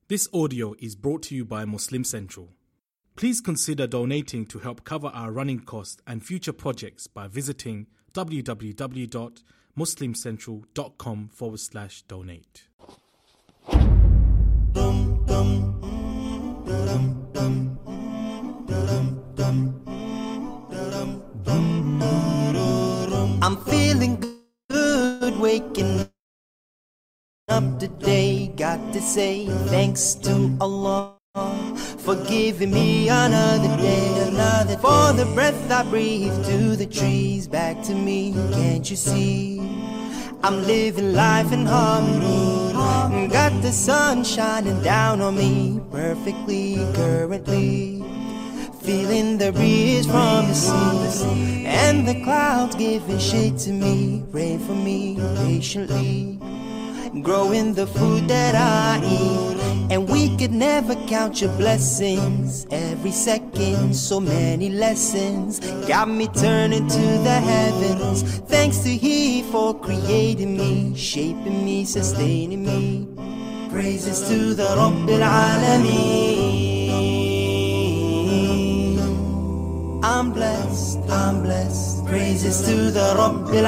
This audio is brought to you by Muslim Central. Please consider donating to help cover our running costs and future projects by visiting www.muslimcentral.com/donate. I'm feeling good waking up today. Got to say thanks to Allah for giving me another day, for the breath I breathe, to the trees, back to me. Can't you see? I'm living life in harmony. Got the sun shining down on me perfectly currently. Feeling the breeze from the sea, and the clouds giving shade to me, rain for me patiently. Growing the food that I eat, and we could never count your blessings. Every second, so many lessons got me turning to the heavens. Thanks to He for creating me, shaping me, sustaining me. Praises to the Rabbil Alameen. I'm blessed, I'm blessed. Praises to the Rabbil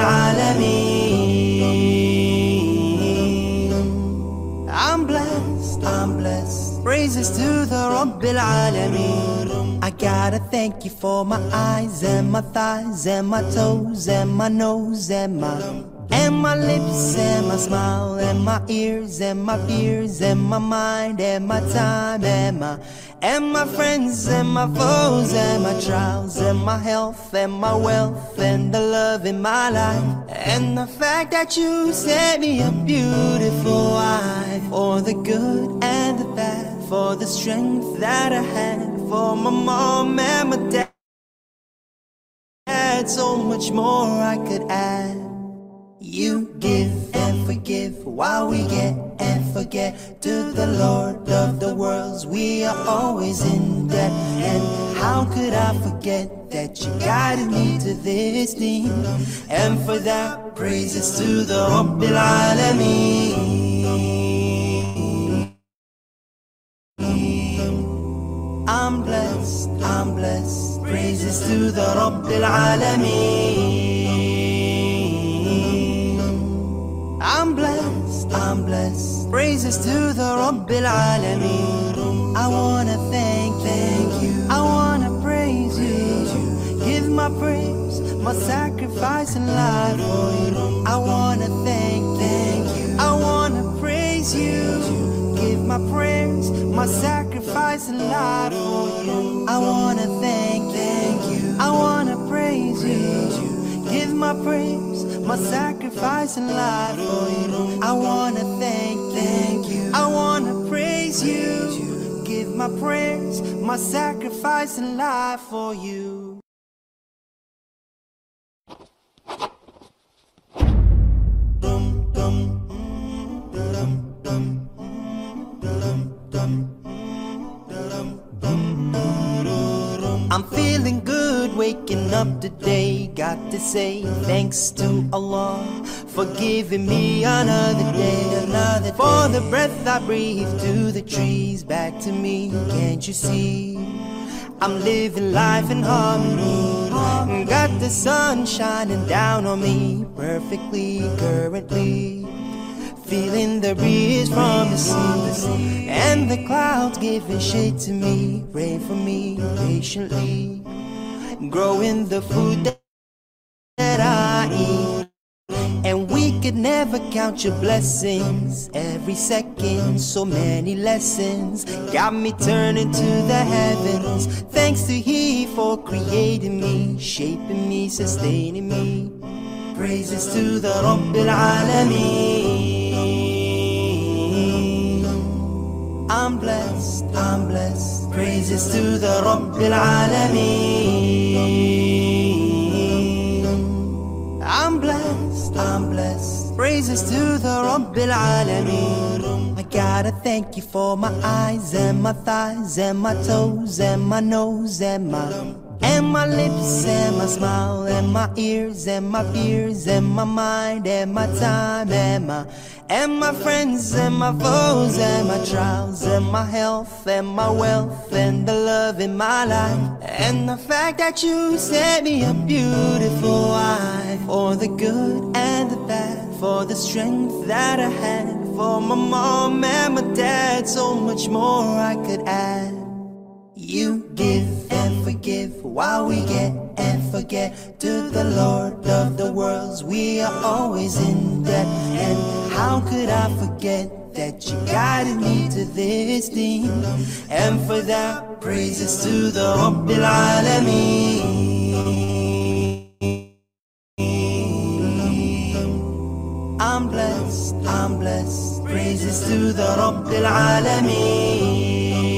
Alameen. I'm blessed, I'm blessed. Praises to the Rabbil Alameen. I gotta thank you for my eyes and my thighs and my toes and my nose and my lips and my smile and my ears and my fears and my mind and my time and my friends and my foes and my trials and my health and my wealth and the love in my life and the fact that you set me a beautiful wife, for the good and the bad, for the strength that I had, for my mom and my dad. So much more I could add. You give and forgive while we get and forget. To the Lord of the worlds we are always in debt. And how could I forget that you guided me to this thing? And for that, praises to the Rabbil Alameen. I'm blessed, I'm blessed. Praises to the Rabbil Alameen. I'm blessed, I'm blessed. Praises to the Rabbil Alameen. I wanna thank you, I wanna praise you, give my praise, my sacrifice and life for you. I wanna thank you, I wanna praise you, give my prayers, my sacrifice and life for you. I wanna thank you, I wanna praise you, give my praise, my sacrifice and life for you. I wanna thank you, I wanna praise you, give my prayers, my sacrifice and life for you. I'm feeling good waking up today. Got to say thanks to Allah for giving me another day, for the breath I breathe, to the trees, back to me. Can't you see? I'm living life in harmony. Got the sun shining down on me perfectly currently. Feeling the breeze from the sea, and the clouds giving shade to me, rain for me patiently. Growing the food that I eat, and we could never count your blessings. Every second, so many lessons got me turning to the heavens. Thanks to He for creating me, shaping me, sustaining me. Praises to the Rabbil Alameen. I'm blessed, I'm blessed. Praises to the Rabbil Alameen. I'm blessed, I'm blessed. Praises to the Rabbil Alameen. I gotta thank you for my eyes and my thighs and my toes and my nose and And my lips and my smile and my ears and my fears and my mind and my time and my friends and my foes and my trials and my health and my wealth and the love in my life and the fact that you set me a beautiful wife, for the good and the bad, for the strength that I had, for my mom and my dad, so much more I could add. You give and forgive while we get and forget. To the Lord of the worlds we are always in debt. And how could I forget that you guided me to this thing? And for that, praises to the Rabbil Alameen. I'm blessed, praises to the Rabbil Alameen.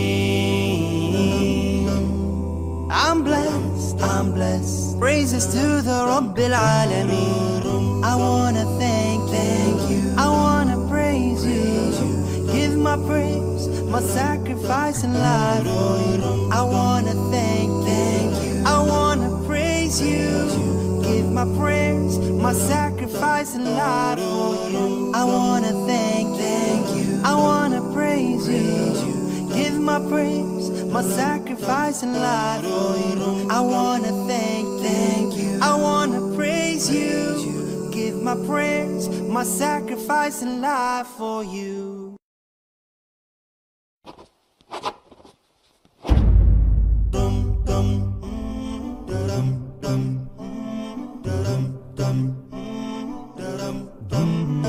I'm blessed, praises to the Rabbil Alameen. I wanna thank you, I wanna praise you, give my praise, my sacrifice and life for you. I wanna thank you, I wanna praise you, give my praise, my sacrifice and life for you. I wanna thank you, I wanna praise you, give my praise, my sacrifice and life for you. I wanna thank you, I wanna praise you, give my praise, my sacrifice and life for you. Dum dum dum dum dum dum.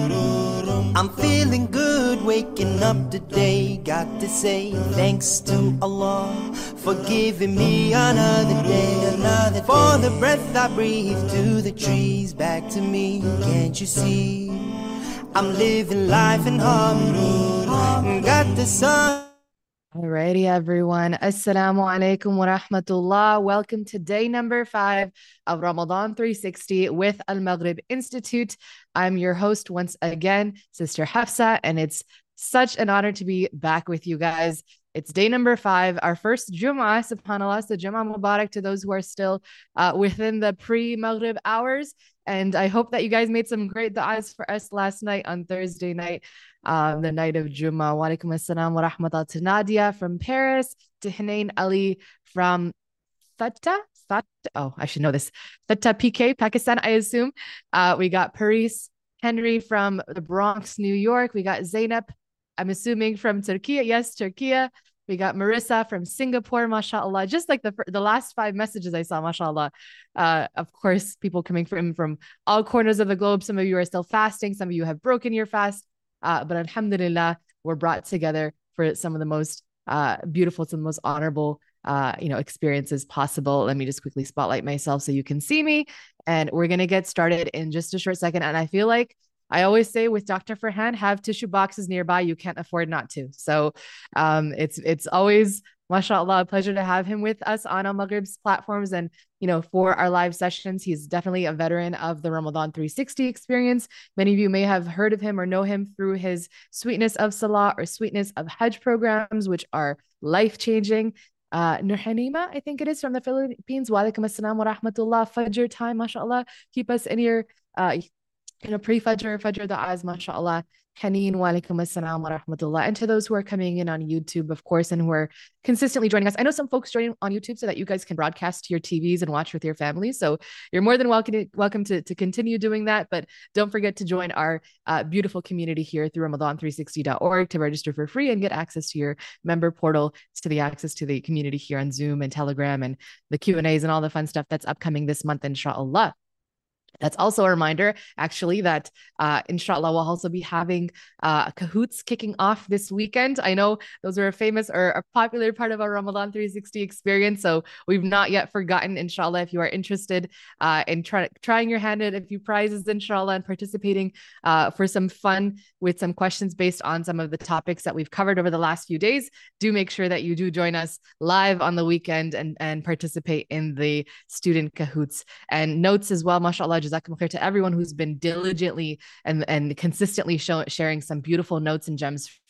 I'm feeling good waking up today. Got to say thanks to Allah for giving me another day, for the breath I breathe, to the trees, back to me. Can't you see? I'm living life in harmony. Got the sun. Alrighty, everyone. Assalamu alaikum wa rahmatullah. Welcome to day number 5 of Ramadan 360 with Al Maghrib Institute. I'm your host once again, Sister Hafsa, and it's such an honor to be back with you guys. It's day number 5, our first Jum'ah, subhanAllah. So Jum'ah Mubarak to those who are still within the pre-Maghrib hours. And I hope that you guys made some great du'as for us last night on Thursday night, the night of Jummah. Wa alaikum assalam wa rahmatullah to Nadia from Paris, to Hanain Ali from Thatta. Oh, I should know this. Thatta PK, Pakistan, I assume. We got Paris Henry from the Bronx, New York. We got Zainab, I'm assuming from Turkey. Yes, Turkey. We got Marissa from Singapore, mashallah. Just like the last 5 messages I saw, mashallah. Of course, people coming from all corners of the globe. Some of you are still fasting. Some of you have broken your fast. But alhamdulillah, we're brought together for some of the most beautiful, some of the most honorable experiences possible. Let me just quickly spotlight myself so you can see me. And we're going to get started in just a short second. And I feel like I always say with Dr. Farhan, have tissue boxes nearby. You can't afford not to. So it's always, mashallah, a pleasure to have him with us on Al Maghrib's platforms. And, for our live sessions, he's definitely a veteran of the Ramadan 360 experience. Many of you may have heard of him or know him through his Sweetness of Salah or Sweetness of Hajj programs, which are life-changing. Nur Hanima, I think it is, from the Philippines. Wa alaikum assalam wa rahmatullah. Fajr time, mashallah. Keep us in your pre-Fajr, Fajr du'as, mashallah. Haneen, wa alaikum assalam wa rahmatullah. And to those who are coming in on YouTube, of course, and who are consistently joining us. I know some folks joining on YouTube so that you guys can broadcast to your TVs and watch with your families. So you're more than welcome to continue doing that. But don't forget to join our beautiful community here through Ramadan360.org to register for free and get access to your member portal, to the access to the community here on Zoom and Telegram and the Q&As and all the fun stuff that's upcoming this month, inshallah. That's also a reminder, actually, that inshallah, we'll also be having Kahoots kicking off this weekend. I know those are a famous or a popular part of our Ramadan 360 experience, so we've not yet forgotten, inshallah. If you are interested in trying your hand at a few prizes, inshallah, and participating for some fun with some questions based on some of the topics that we've covered over the last few days, do make sure that you do join us live on the weekend and participate in the student Kahoots. And notes as well, mashallah, jazakum to everyone who's been diligently and consistently sharing some beautiful notes and gems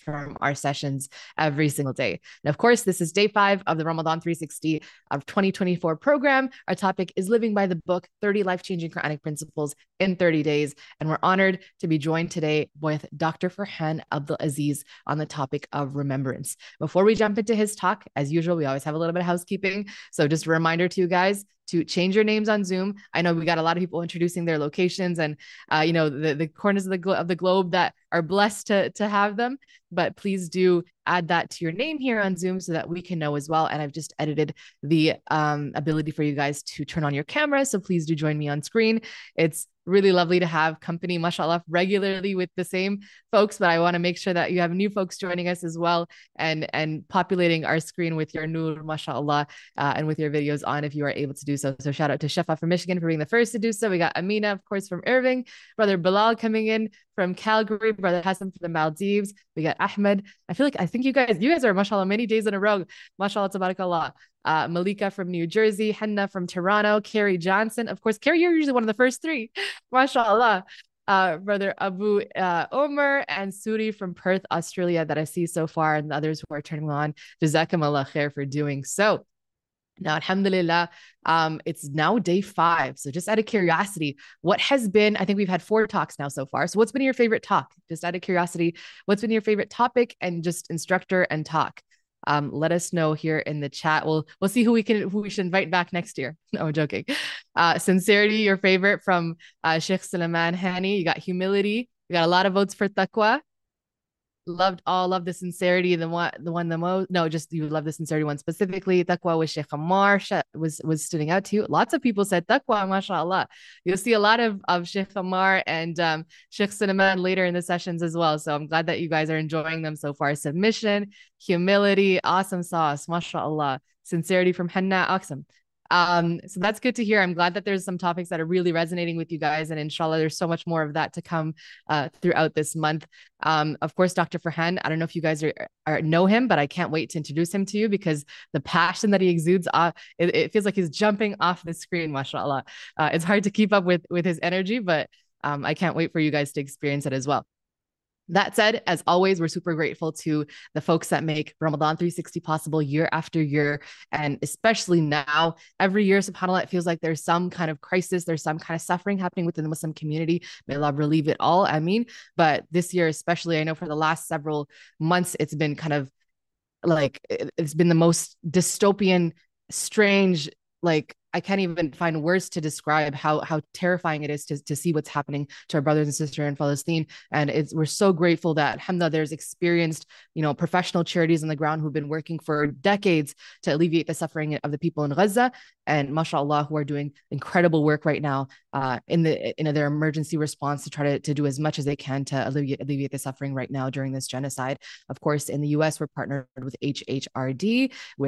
from our sessions every single day. And of course, this is day 5 of the Ramadan 360 of 2024 program. Our topic is living by the book, 30 life-changing Quranic principles in 30 days. And we're honored to be joined today with Dr. Farhan Abdul Aziz on the topic of remembrance. Before we jump into his talk, as usual, we always have a little bit of housekeeping. So just a reminder to you guys to change your names on Zoom. I know we got a lot of people introducing their locations and the corners of the globe that are blessed to have them, but please do add that to your name here on Zoom so that we can know as well. And I've just edited the ability for you guys to turn on your camera, so please do join me on screen. It's really lovely to have company, mashallah, regularly with the same folks, but I want to make sure that you have new folks joining us as well and populating our screen with your nur, mashallah, and with your videos on if you are able to do so. So shout out to Shafa from Michigan for being the first to do so. We got Amina, of course, from Irving, brother Bilal coming in from Calgary, brother Hassan from the Maldives. We got Ahmed. I think you guys are, mashallah, many days in a row. Mashallah, tabarakallah. Malika from New Jersey, Henna from Toronto, Carrie Johnson. Of course, Carrie, you're usually one of the first 3. MashaAllah. Brother Abu Omar and Suri from Perth, Australia, that I see so far, and the others who are turning on. Jazakumullah khair for doing so. Now, alhamdulillah, it's now day 5. So just out of curiosity, what has been, I think we've had 4 talks now so far. So what's been your favorite talk? Just out of curiosity, what's been your favorite topic and just instructor and talk? Let us know here in the chat. We'll see who we should invite back next year. No, I'm joking. Sincerity, your favorite from Sheikh Sulaiman Hani. You got humility. We got a lot of votes for taqwa. Love the sincerity, the most. No, just you love the sincerity one specifically. Taqwa with Sheikh Ammar was standing out to you. Lots of people said taqwa, mashallah. You'll see a lot of Sheikh Ammar and Sheikh Sulaiman later in the sessions as well. So I'm glad that you guys are enjoying them so far. Submission, humility, awesome sauce, mashallah. Sincerity from Henna, awesome. So that's good to hear. I'm glad that there's some topics that are really resonating with you guys, and inshallah, there's so much more of that to come throughout this month. Of course, Dr. Farhan, I don't know if you guys know him, but I can't wait to introduce him to you because the passion that he exudes, it feels like he's jumping off the screen, mashallah. It's hard to keep up with his energy, but I can't wait for you guys to experience it as well. That said, as always, we're super grateful to the folks that make Ramadan 360 possible year after year. And especially now, every year, subhanAllah, it feels like there's some kind of crisis, there's some kind of suffering happening within the Muslim community. May Allah relieve it all, Ameen. But this year, especially, I know for the last several months, it's been kind of like, it's been the most dystopian, strange, like, I can't even find words to describe how terrifying it is to see what's happening to our brothers and sisters in Palestine. And we're so grateful that, alhamdulillah, there's experienced, professional charities on the ground who've been working for decades to alleviate the suffering of the people in Gaza, and mashallah, who are doing incredible work right now in their emergency response to try to do as much as they can to alleviate the suffering right now during this genocide. Of course, in the US, we're partnered with HHRD,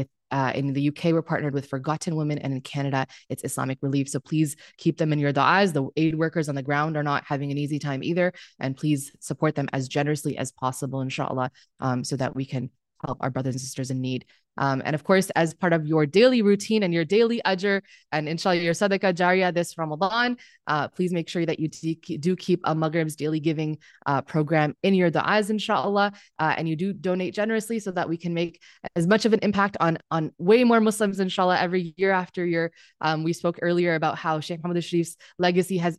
in the UK, we're partnered with Forgotten Women, and in Canada, it's Islamic Relief. So please keep them in your du'as. The aid workers on the ground are not having an easy time either. And please support them as generously as possible, inshallah, so that we can help our brothers and sisters in need. And of course, as part of your daily routine and your daily ajr, and inshallah, your sadaqah jariyah this Ramadan, please make sure that you do keep Maghrib's daily giving program in your du'as, inshallah, and you do donate generously so that we can make as much of an impact on way more Muslims, inshallah, every year after year. We spoke earlier about how Sheikh Muhammad al-Sharif's legacy has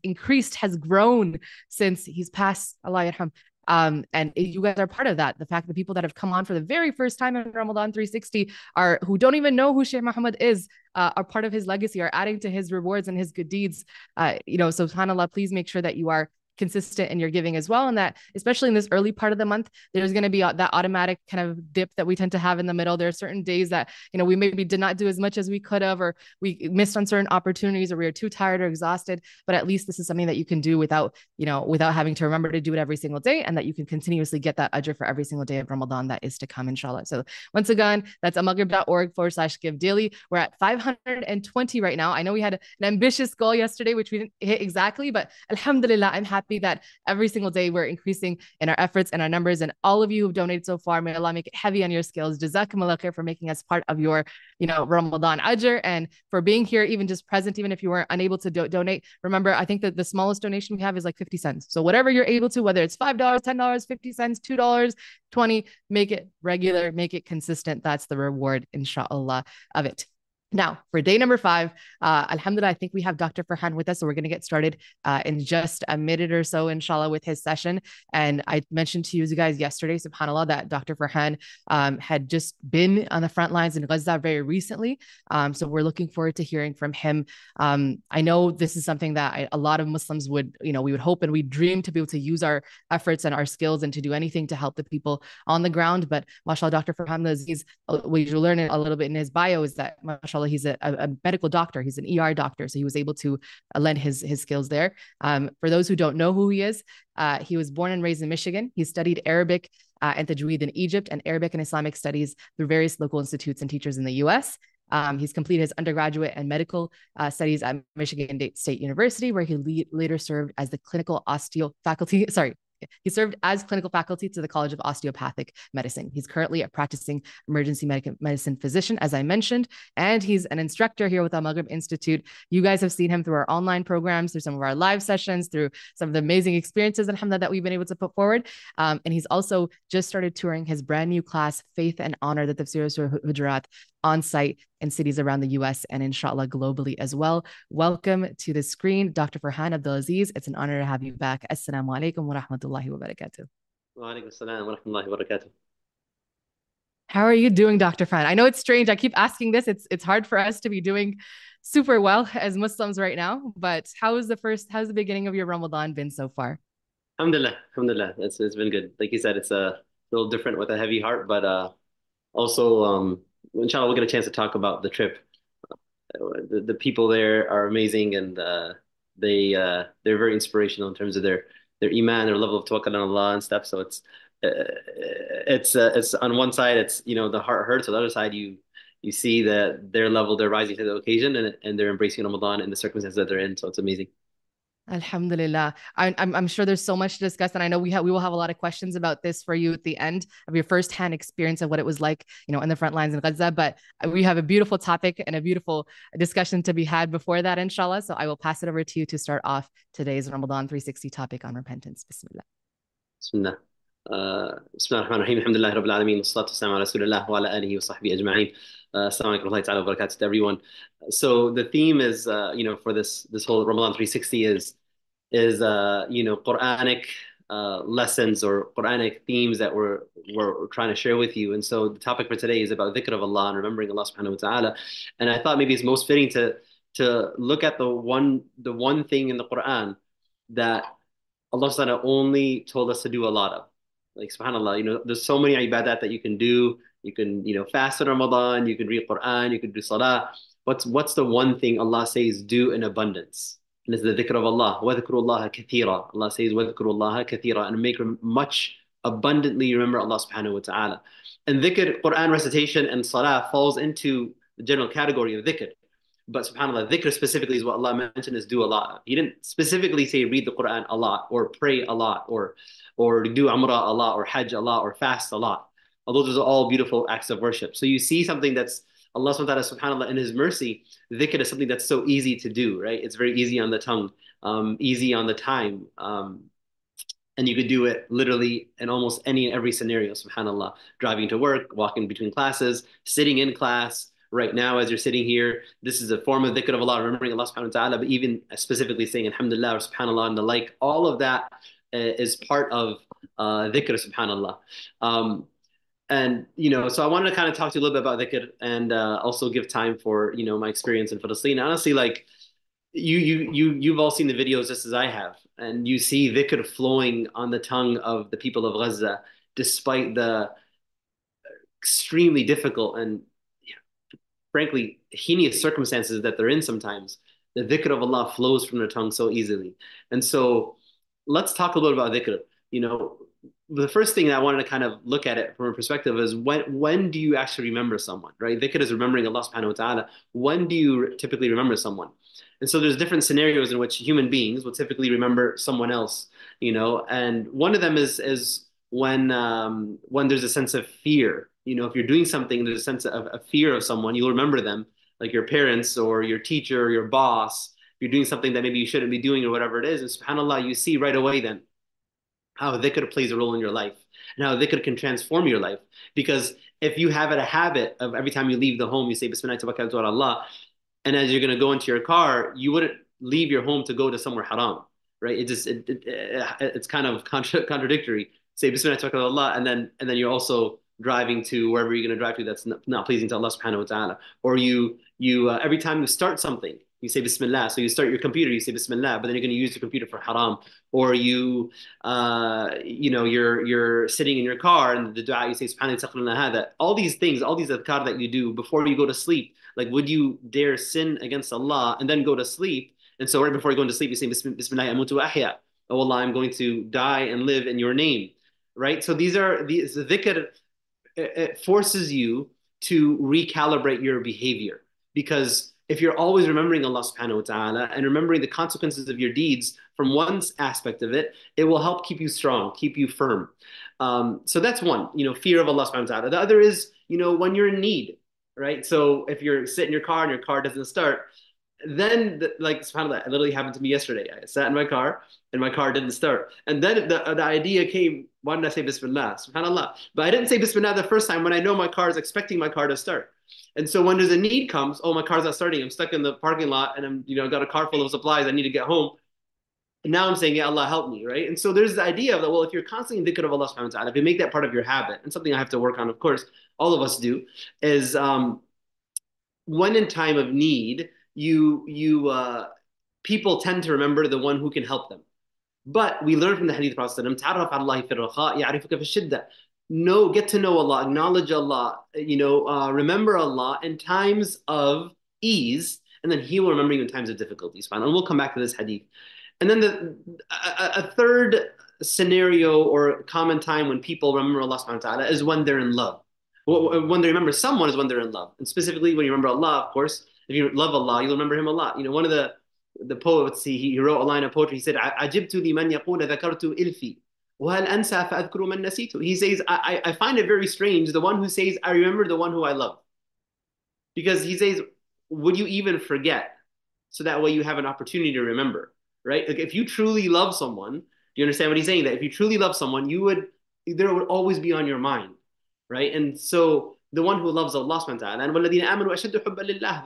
grown since he's passed, Allah yarham. And you guys are part of that. The fact that the people that have come on for the very first time in Ramadan 360 who don't even know who Sheikh Muhammad is, are part of his legacy, are adding to his rewards and his good deeds. So subhanAllah, please make sure that you are consistent in your giving as well. And that, especially in this early part of the month, there's going to be that automatic kind of dip that we tend to have in the middle. There are certain days that, we maybe did not do as much as we could have, or we missed on certain opportunities, or we are too tired or exhausted, but at least this is something that you can do without having to remember to do it every single day, and that you can continuously get that ajr for every single day of Ramadan that is to come, inshallah. So once again, that's almaghrib.org/give daily. We're at 520 right now. I know we had an ambitious goal yesterday, which we didn't hit exactly, but alhamdulillah, I'm happy happy that every single day we're increasing in our efforts and our numbers. And all of you who've donated so far, may Allah make it heavy on your skills. Jazakumullah khair for making us part of your, Ramadan ajr, and for being here, even just present, even if you weren't unable to donate. Remember, I think that the smallest donation we have is like 50 cents. So whatever you're able to, whether it's $5, $10, 50 cents, $2, 20, make it regular, make it consistent. That's the reward, inshallah, of it. Now, for day number 5, alhamdulillah, I think we have Dr. Farhan with us. So we're going to get started in just a minute or so, inshallah, with his session. And I mentioned to you guys yesterday, subhanAllah, that Dr. Farhan had just been on the front lines in Gaza very recently. So we're looking forward to hearing from him. I know this is something that a lot of Muslims would, we would hope and we dream to be able to use our efforts and our skills and to do anything to help the people on the ground. But mashallah, Dr. Farhan Aziz, we learn a little bit in his bio is that, mashallah, he's a medical doctor. He's an ER doctor. So he was able to lend his skills there. For those who don't know who he is, he was born and raised in Michigan. He studied Arabic and Tajweed in Egypt and Arabic and Islamic studies through various local institutes and teachers in the US. He's completed his undergraduate and medical studies at Michigan State University, where he later served as the clinical faculty. He served as clinical faculty to the College of Osteopathic Medicine. He's currently a practicing emergency medicine physician, as I mentioned, and he's an instructor here with Al Maghrib Institute. You guys have seen him through our online programs, through some of our live sessions, through some of the amazing experiences, alhamdulillah, that we've been able to put forward. And he's also just started touring his brand new class, Faith and Honor, the Tafsir Surah Hujurat, on site in cities around the US and inshallah globally as well. Welcome to the screen, Dr. Farhan Abdulaziz. It's an honor to have you back. Assalamu alaikum wa rahmatullahi wa barakatuh. Wa alaikum assalam wa rahmatullahi wa barakatuh. How are you doing, Dr. Farhan? I know it's strange. I keep asking this. It's hard for us to be doing super well as Muslims right now, but how's the beginning of your Ramadan been so far? Alhamdulillah. It's been good. Like you said, it's a little different with a heavy heart, but also inshallah, we'll get a chance to talk about the trip. The people there are amazing, and they're very inspirational in terms of their iman, their level of tawakkul on Allah and stuff. So it's on one side, it's the heart hurts. On the other side, you see that their level, they're rising to the occasion, and they're embracing Ramadan and the circumstances that they're in. So it's amazing. Alhamdulillah. I'm sure there's so much to discuss, and I know we will have a lot of questions about this for you at the end of your firsthand experience of what it was like, in the front lines in Gaza. But we have a beautiful topic and a beautiful discussion to be had before that, inshallah. So I will pass it over to you to start off today's Ramadan 360 topic on repentance. Bismillah. Bismillah. Bismillah ar-Rahman ar-Rahim. Alhamdulillah Rabbil Alameen. Wassalatu wassalamu ala Rasulillah wa ala alihi wa sahbihi ajma'in. Assalamu alaikum wa rahmatullahi wa barakatuh to everyone. So the theme is, for this whole Ramadan 360 is Quranic lessons or Quranic themes that we're trying to share with you. And so the topic for today is about dhikr of Allah and remembering Allah subhanahu wa ta'ala. And I thought maybe it's most fitting to look at the one thing in the Quran that Allah subhanahu only told us to do a lot of. Like subhanAllah, there's so many ibadat that you can do. You can, fast in Ramadan, you can read Quran, you can do salah. What's the one thing Allah says do in abundance? And it's the dhikr of Allah. وَذْكُرُوا اللَّهَ كَثِيرًا. Allah says, وَذْكُرُوا اللَّهَ كَثِيرًا. And make much abundantly remember Allah subhanahu wa ta'ala. And dhikr, Quran recitation and salah falls into the general category of dhikr. But subhanAllah, dhikr specifically is what Allah mentioned is do a lot. He didn't specifically say read the Quran a lot, or pray a lot, or do umrah a lot, or hajj a lot, or fast a lot. Although those are all beautiful acts of worship. So you see something that's Allah subhanahu in His mercy, dhikr is something that's so easy to do, right? It's very easy on the tongue, easy on the time. And you could do it literally in almost any and every scenario, subhanAllah. Driving to work, walking between classes, sitting in class. Right now, as you're sitting here, this is a form of dhikr of Allah, remembering Allah subhanahu wa ta'ala, but even specifically saying alhamdulillah or subhanAllah and the like, all of that is part of dhikr, subhanAllah. And, so I wanted to kind of talk to you a little bit about dhikr and also give time for, my experience in Palestine. Honestly, like you've all seen the videos just as I have, and you see dhikr flowing on the tongue of the people of Gaza, despite the extremely difficult and frankly heinous circumstances that they're in sometimes. The dhikr of Allah flows from their tongue so easily. And so let's talk a little about dhikr. The first thing that I wanted to kind of look at it from a perspective is when do you actually remember someone, right? Dhikr is remembering Allah subhanahu wa ta'ala. When do you typically remember someone? And so there's different scenarios in which human beings will typically remember someone else, and one of them is when there's a sense of fear. If you're doing something, there's a sense of a fear of someone, you'll remember them, like your parents or your teacher or your boss. If you're doing something that maybe you shouldn't be doing or whatever it is, and subhanAllah, you see right away then how dhikr plays a role in your life and how dhikr can transform your life. Because if you have a habit of every time you leave the home, you say, Bismillah tawakkaltu ala Allah, and as you're going to go into your car, you wouldn't leave your home to go to somewhere haram, right? It's kind of contradictory. Say Bismillah tawakkaltu ala Allah, and then you're also driving to wherever you're going to drive to that's not pleasing to Allah subhanahu wa ta'ala. Or you every time you start something, you say Bismillah. So you start your computer, you say Bismillah, but then you're going to use your computer for haram. Or you're sitting in your car and the dua, you say Subhanallah. All these things, all these adhkar that you do before you go to sleep, like would you dare sin against Allah and then go to sleep? And so right before you go into sleep, you say Bismillah amutu ahya. Oh Allah, I'm going to die and live in your name, right? So the dhikr, it forces you to recalibrate your behavior, because if you're always remembering Allah subhanahu wa ta'ala and remembering the consequences of your deeds from one aspect of it, it will help keep you strong, keep you firm. So that's one, fear of Allah subhanahu wa ta'ala. The other is, when you're in need, right? So if you're sitting in your car and your car doesn't start, then like subhanAllah, it literally happened to me yesterday. I sat in my car and my car didn't start. And then the idea came, why didn't I say Bismillah? SubhanAllah. But I didn't say Bismillah the first time when I know my car is expecting my car to start. And so when there's a need comes, oh, my car's not starting. I'm stuck in the parking lot and I'm, got a car full of supplies. I need to get home. And now I'm saying, yeah, Allah help me, right? And so there's the idea of that, well, if you're constantly in dhikr of Allah subhanahu wa ta'ala, if you make that part of your habit, and something I have to work on, of course, all of us do, is when in time of need, people tend to remember the one who can help them. But we learn from the hadith of the Prophet, get to know Allah, acknowledge Allah, remember Allah in times of ease, and then He will remember you in times of difficulties. And we'll come back to this hadith. And then a third scenario or common time when people remember Allah subhanahu wa ta'ala is when they're in love. When they remember someone is when they're in love. And specifically when you remember Allah, of course, if you love Allah, you'll remember Him a lot. One of the poets, he wrote a line of poetry. He said, "Ajibtu liman yaqulu dhakartu ilfi, wa hal ansa fa adhkuru man nasitu." He says, I find it very strange, the one who says, I remember the one who I love. Because he says, would you even forget? So that way you have an opportunity to remember, right? Like if you truly love someone, do you understand what he's saying? That if you truly love someone, there would always be on your mind, right? And so the one who loves Allah subhanahu wa ta'ala, and وَالَّذِينَ آمَنُوا أَشَدُّ حُبًّا لِلَّهِ,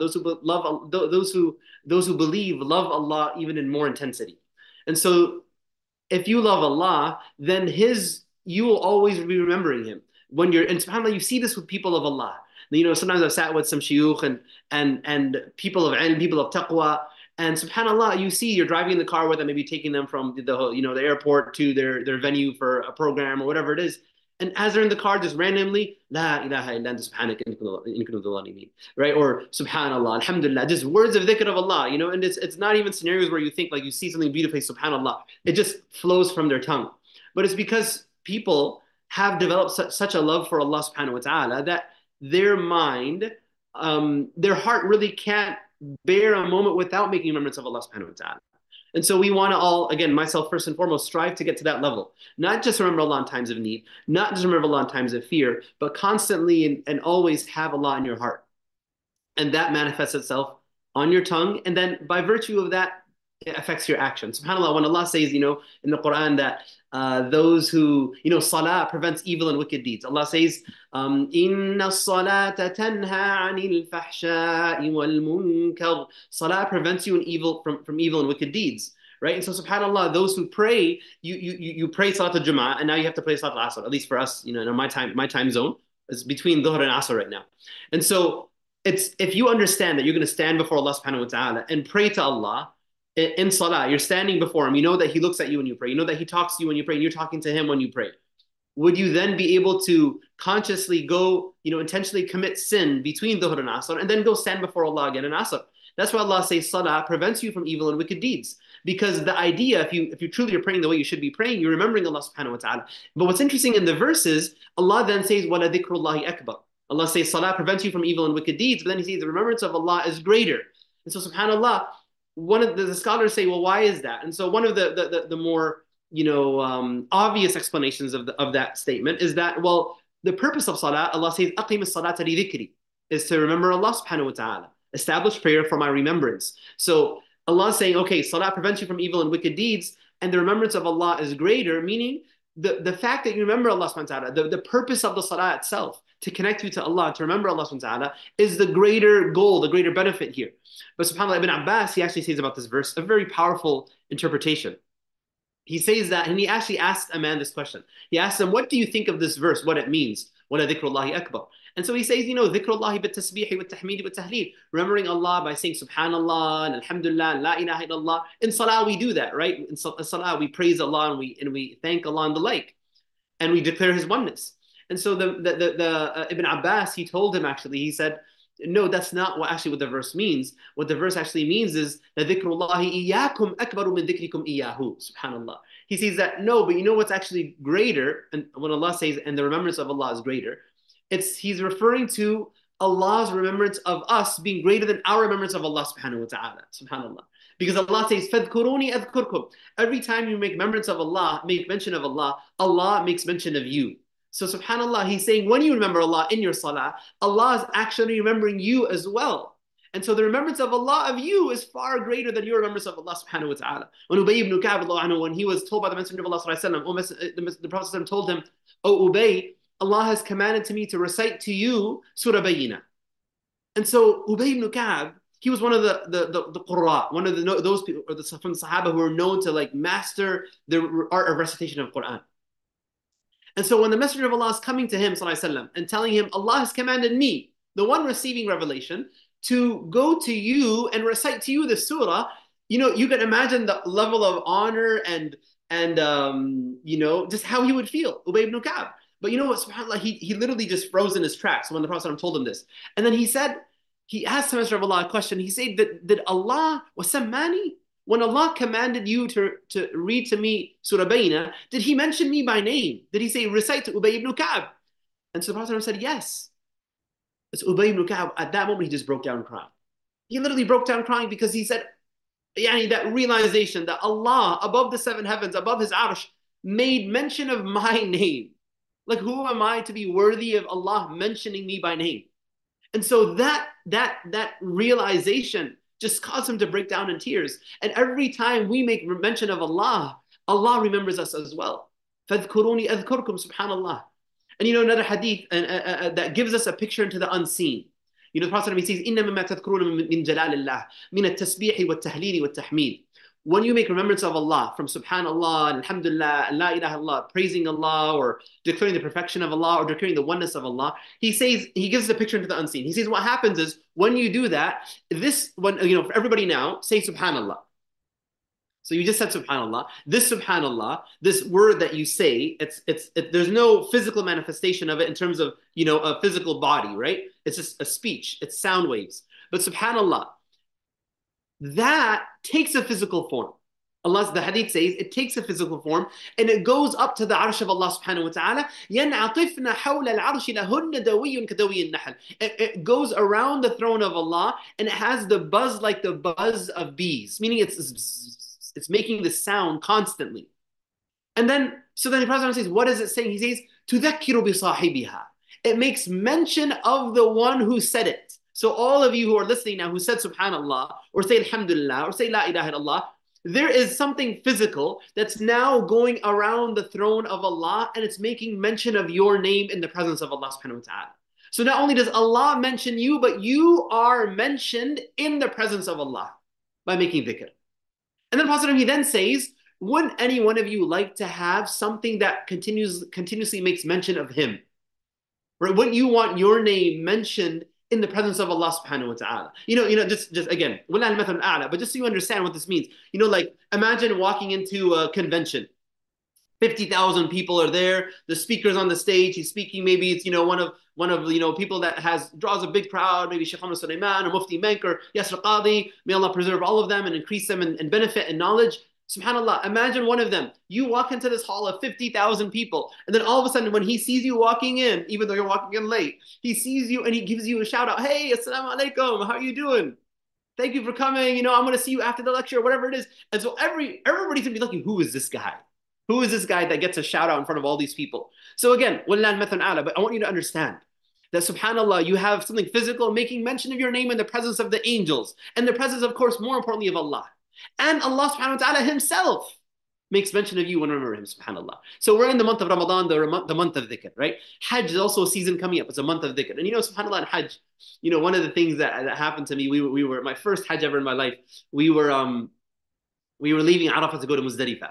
those who believe love Allah even in more intensity. And so if you love Allah, then you will always be remembering Him. And subhanAllah, you see this with people of Allah. Sometimes I've sat with some shuyukh and people of ilm, people of taqwa, and subhanAllah, you see you're driving in the car with them, maybe taking them from the airport to their venue for a program or whatever it is. And as they're in the car, just randomly, La ilaha illa anta subhanaka inni kuntu dhalimin, right? Or subhanallah, alhamdulillah, just words of dhikr of Allah, and it's not even scenarios where you think like you see something beautiful, subhanallah. It just flows from their tongue. But it's because people have developed such a love for Allah subhanahu wa ta'ala that their mind, their heart really can't bear a moment without making remembrance of Allah subhanahu wa ta'ala. And so we want to all, again, myself first and foremost, strive to get to that level. Not just remember Allah in times of need, not just remember Allah in times of fear, but constantly and always have Allah in your heart. And that manifests itself on your tongue. And then by virtue of that, it affects your actions. SubhanAllah, when Allah says, in the Quran that those who, salah prevents evil and wicked deeds. Allah says, Inna salata tanha anil fahsha'i wal munkar. Salah prevents you from evil and wicked deeds. Right? And so subhanAllah, those who pray, you pray Salat al-Jama'ah, and now you have to pray Salat al-Asr, at least for us, in my time zone, is between Dhuhr and Asr right now. And so if you understand that you're going to stand before Allah subhanahu wa ta'ala and pray to Allah, in salah, you're standing before Him. You know that He looks at you when you pray. You know that He talks to you when you pray, and you're talking to Him when you pray. Would you then be able to consciously go, intentionally commit sin between Dhuhr and Asr, and then go stand before Allah again in Asr? That's why Allah says salah prevents you from evil and wicked deeds. Because the idea, if you truly are praying the way you should be praying, you're remembering Allah subhanahu wa ta'ala. But what's interesting in the verses, Allah then says, وَلَا ذِكْرُ اللَّهِ أَكْبَرُ. Allah says salah prevents you from evil and wicked deeds, but then He says the remembrance of Allah is greater. And so subhanAllah, one of the scholars say, well, why is that? And so one of the more obvious explanations of that statement is that, well, the purpose of salah, Allah says, "Aqim as-salata li dhikri," is to remember Allah subhanahu wa ta'ala, establish prayer for my remembrance. So Allah is saying, okay, salah prevents you from evil and wicked deeds, and the remembrance of Allah is greater, meaning the fact that you remember Allah subhanahu wa ta'ala, the purpose of the salah itself, to connect you to Allah, to remember Allah subhanahu wa ta'ala, is the greater goal, the greater benefit here. But subhanAllah, Ibn Abbas, he actually says about this verse a very powerful interpretation. He says that, and he actually asked a man this question. He asked him, what do you think of this verse, what it means? وَلَا ذِكْرُ اللَّهِ أَكْبَرُ. And so he says, ذِكْرُ اللَّهِ بِالتَّسْبِيحِ وَالتَّحْمِيدِ وَالتَّهْلِيلِ, remembering Allah by saying subhanallah and alhamdulillah and la ilaha illallah. In salah we do that, right? In salah we praise Allah and we thank Allah and the like, and we declare His oneness. And so the Ibn Abbas, he told him, actually, he said, no, that's not what the verse means. What the verse actually means is that dhikrullahi iyyakum akbaru min dhikrikum iyyahu. Subhanallah. He says that, no, but you know what's actually greater, and when Allah says, and the remembrance of Allah is greater, he's referring to Allah's remembrance of us being greater than our remembrance of Allah subhanahu wa ta'ala. Subhanallah. Because Allah says, فَذْكُرُونِي أَذْكُرْكُمْ. Every time you make remembrance of Allah, make mention of Allah, Allah makes mention of you. So subhanAllah, he's saying when you remember Allah in your salah, Allah is actually remembering you as well. And so the remembrance of Allah of you is far greater than your remembrance of Allah subhanahu wa ta'ala. When Ubay ibn Ka'b, when he was told by the Messenger of Allah the Prophet told him, "O Ubay, Allah has commanded to me to recite to you Surah Bayyinah." And so Ubay ibn Ka'b, he was one of the Qurra, one of those people, or from the Sahaba, who are known to like master the art of recitation of Quran. And so when the Messenger of Allah is coming to him, ﷺ, and telling him, Allah has commanded me, the one receiving revelation, to go to you and recite to you the surah, you can imagine the level of honor and just how he would feel, Ubay ibn Ka'b. But you know what, subhanAllah, he literally just froze in his tracks when the Prophet told him this. And then he asked the Messenger of Allah a question. He said, did Allah, wasammani? When Allah commanded you to read to me Surah Bayyinah, did He mention me by name? Did He say, recite to Ubay ibn Ka'b? And so the Prophet said, yes. So Ubay ibn Ka'b, at that moment, he just broke down crying. He literally broke down crying because he said, that realization that Allah, above the seven heavens, above His arsh, made mention of my name. Like, who am I to be worthy of Allah mentioning me by name? And so that realization just caused him to break down in tears. And every time we make mention of Allah, Allah remembers us as well. فَاذْكُرُونِي أَذْكُرْكُمْ, subhanallah. And another hadith that gives us a picture into the unseen. The Prophet says, إِنَّ مِمَّا تَذْكُرُونَ مِنْ جَلَالِ اللَّهِ مِنَ التَّسْبِيحِ وَالتَّهْلِيلِ وَالتَّحْمِيدِ. When you make remembrance of Allah, from subhanallah, alhamdulillah, and la ilaha illallah, praising Allah, or declaring the perfection of Allah, or declaring the oneness of Allah, he gives a picture into the unseen. He says what happens is, when you do that, for everybody now, say subhanallah. So you just said subhanallah. This word that you say, there's no physical manifestation of it in terms of, a physical body, right? It's just a speech, it's sound waves. But subhanallah, that takes a physical form. The hadith says it takes a physical form and it goes up to the arsh of Allah subhanahu wa ta'ala. يَنْعَطِفْنَ حَوْلَ الْعَرْشِ لَهُنَّ دَوِيٌّ كَدَوِيِّ النَّحْلِ. It goes around the throne of Allah and it has the buzz like the buzz of bees, meaning it's making the sound constantly. And then the Prophet says, what is it saying? He says, تُذَكِّرُ بِصَاحِبِهَا. It makes mention of the one who said it. So all of you who are listening now who said subhanallah, or say alhamdulillah, or say la ilaha illallah, there is something physical that's now going around the throne of Allah and it's making mention of your name in the presence of Allah subhanahu wa ta'ala. So not only does Allah mention you, but you are mentioned in the presence of Allah by making dhikr. And then Prophet he then says, wouldn't any one of you like to have something that continuously makes mention of Him? Right? Wouldn't you want your name mentioned in the presence of Allah subhanahu wa ta'ala? Just again, but just so you understand what this means. Like imagine walking into a convention. 50,000 people are there. The speaker's on the stage. He's speaking. Maybe it's, one of people that draws a big crowd. Maybe Sheikh Muhammad Sulaiman or Mufti Menk or Yasir Qadi. May Allah preserve all of them and increase them and benefit and knowledge. SubhanAllah, imagine one of them. You walk into this hall of 50,000 people, and then all of a sudden when he sees you walking in, even though you're walking in late, he sees you and he gives you a shout out, hey, assalamu alaikum, how are you doing? Thank you for coming. I'm going to see you after the lecture, or whatever it is. And so everybody's going to be looking, who is this guy? Who is this guy that gets a shout out in front of all these people? So again, but I want you to understand that subhanAllah, you have something physical making mention of your name in the presence of the angels, and the presence, of course, more importantly, of Allah. And Allah subhanahu wa ta'ala himself makes mention of you when remember him, subhanAllah. So we're in the month of Ramadan, the month of dhikr, right? Hajj is also a season coming up. It's a month of dhikr. And subhanAllah, in Hajj, one of the things that happened to me, we were my first Hajj ever in my life, we were leaving Arafah to go to Muzdalifah.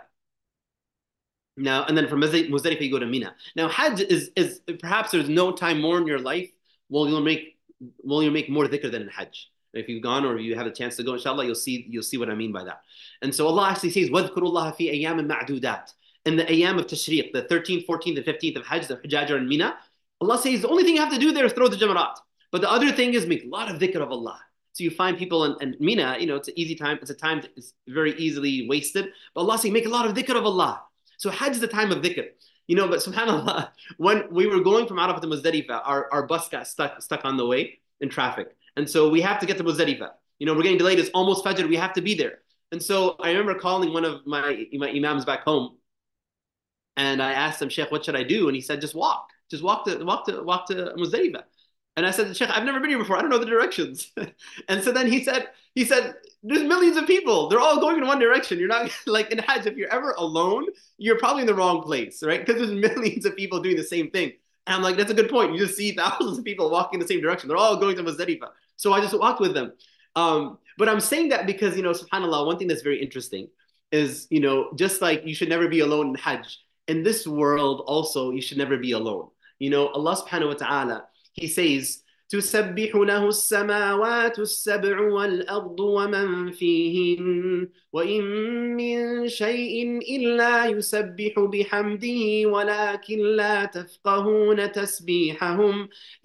Now, and then from Muzdalifah, you go to Mina. Now, Hajj is perhaps there's no time more in your life you'll make more dhikr than in Hajj. If you've gone or you have a chance to go, inshallah, you'll see what I mean by that. And so Allah actually says, وَذْكُرُوا اللَّهَ فِي أَيَّامٍ مَعْدُودَاتٍ. In the ayyam of Tashriq, the 13th, 14th, and 15th of Hajj, the Hujjaj are in Mina, Allah says the only thing you have to do there is throw the Jamarat. But the other thing is make a lot of dhikr of Allah. So you find people in Mina, it's an easy time. It's a time that is very easily wasted. But Allah says make a lot of dhikr of Allah. So Hajj is the time of dhikr. But subhanAllah, when we were going from Arafah to Muzdalifah, our bus got stuck on the way in traffic. And so we have to get to Muzdalifah. We're getting delayed. It's almost Fajr. We have to be there. And so I remember calling one of my imams back home, and I asked him, Sheikh, what should I do? And he said, just walk to Muzdalifah. And I said, Sheikh, I've never been here before. I don't know the directions. And so then he said, there's millions of people. They're all going in one direction. You're not like in Hajj. If you're ever alone, you're probably in the wrong place, right? Because there's millions of people doing the same thing. And I'm like, that's a good point. You just see thousands of people walking in the same direction. They're all going to Muzdalifah. So I just walked with them. But I'm saying that because, subhanAllah, one thing that's very interesting is, just like you should never be alone in Hajj, in this world also, you should never be alone. Allah subhanahu wa ta'ala, he says, تسبح له السماوات السبع والأرض ومن فيهن وإن من شيء إلا يسبح بحمده ولكن لا تفقهون تسبيحهم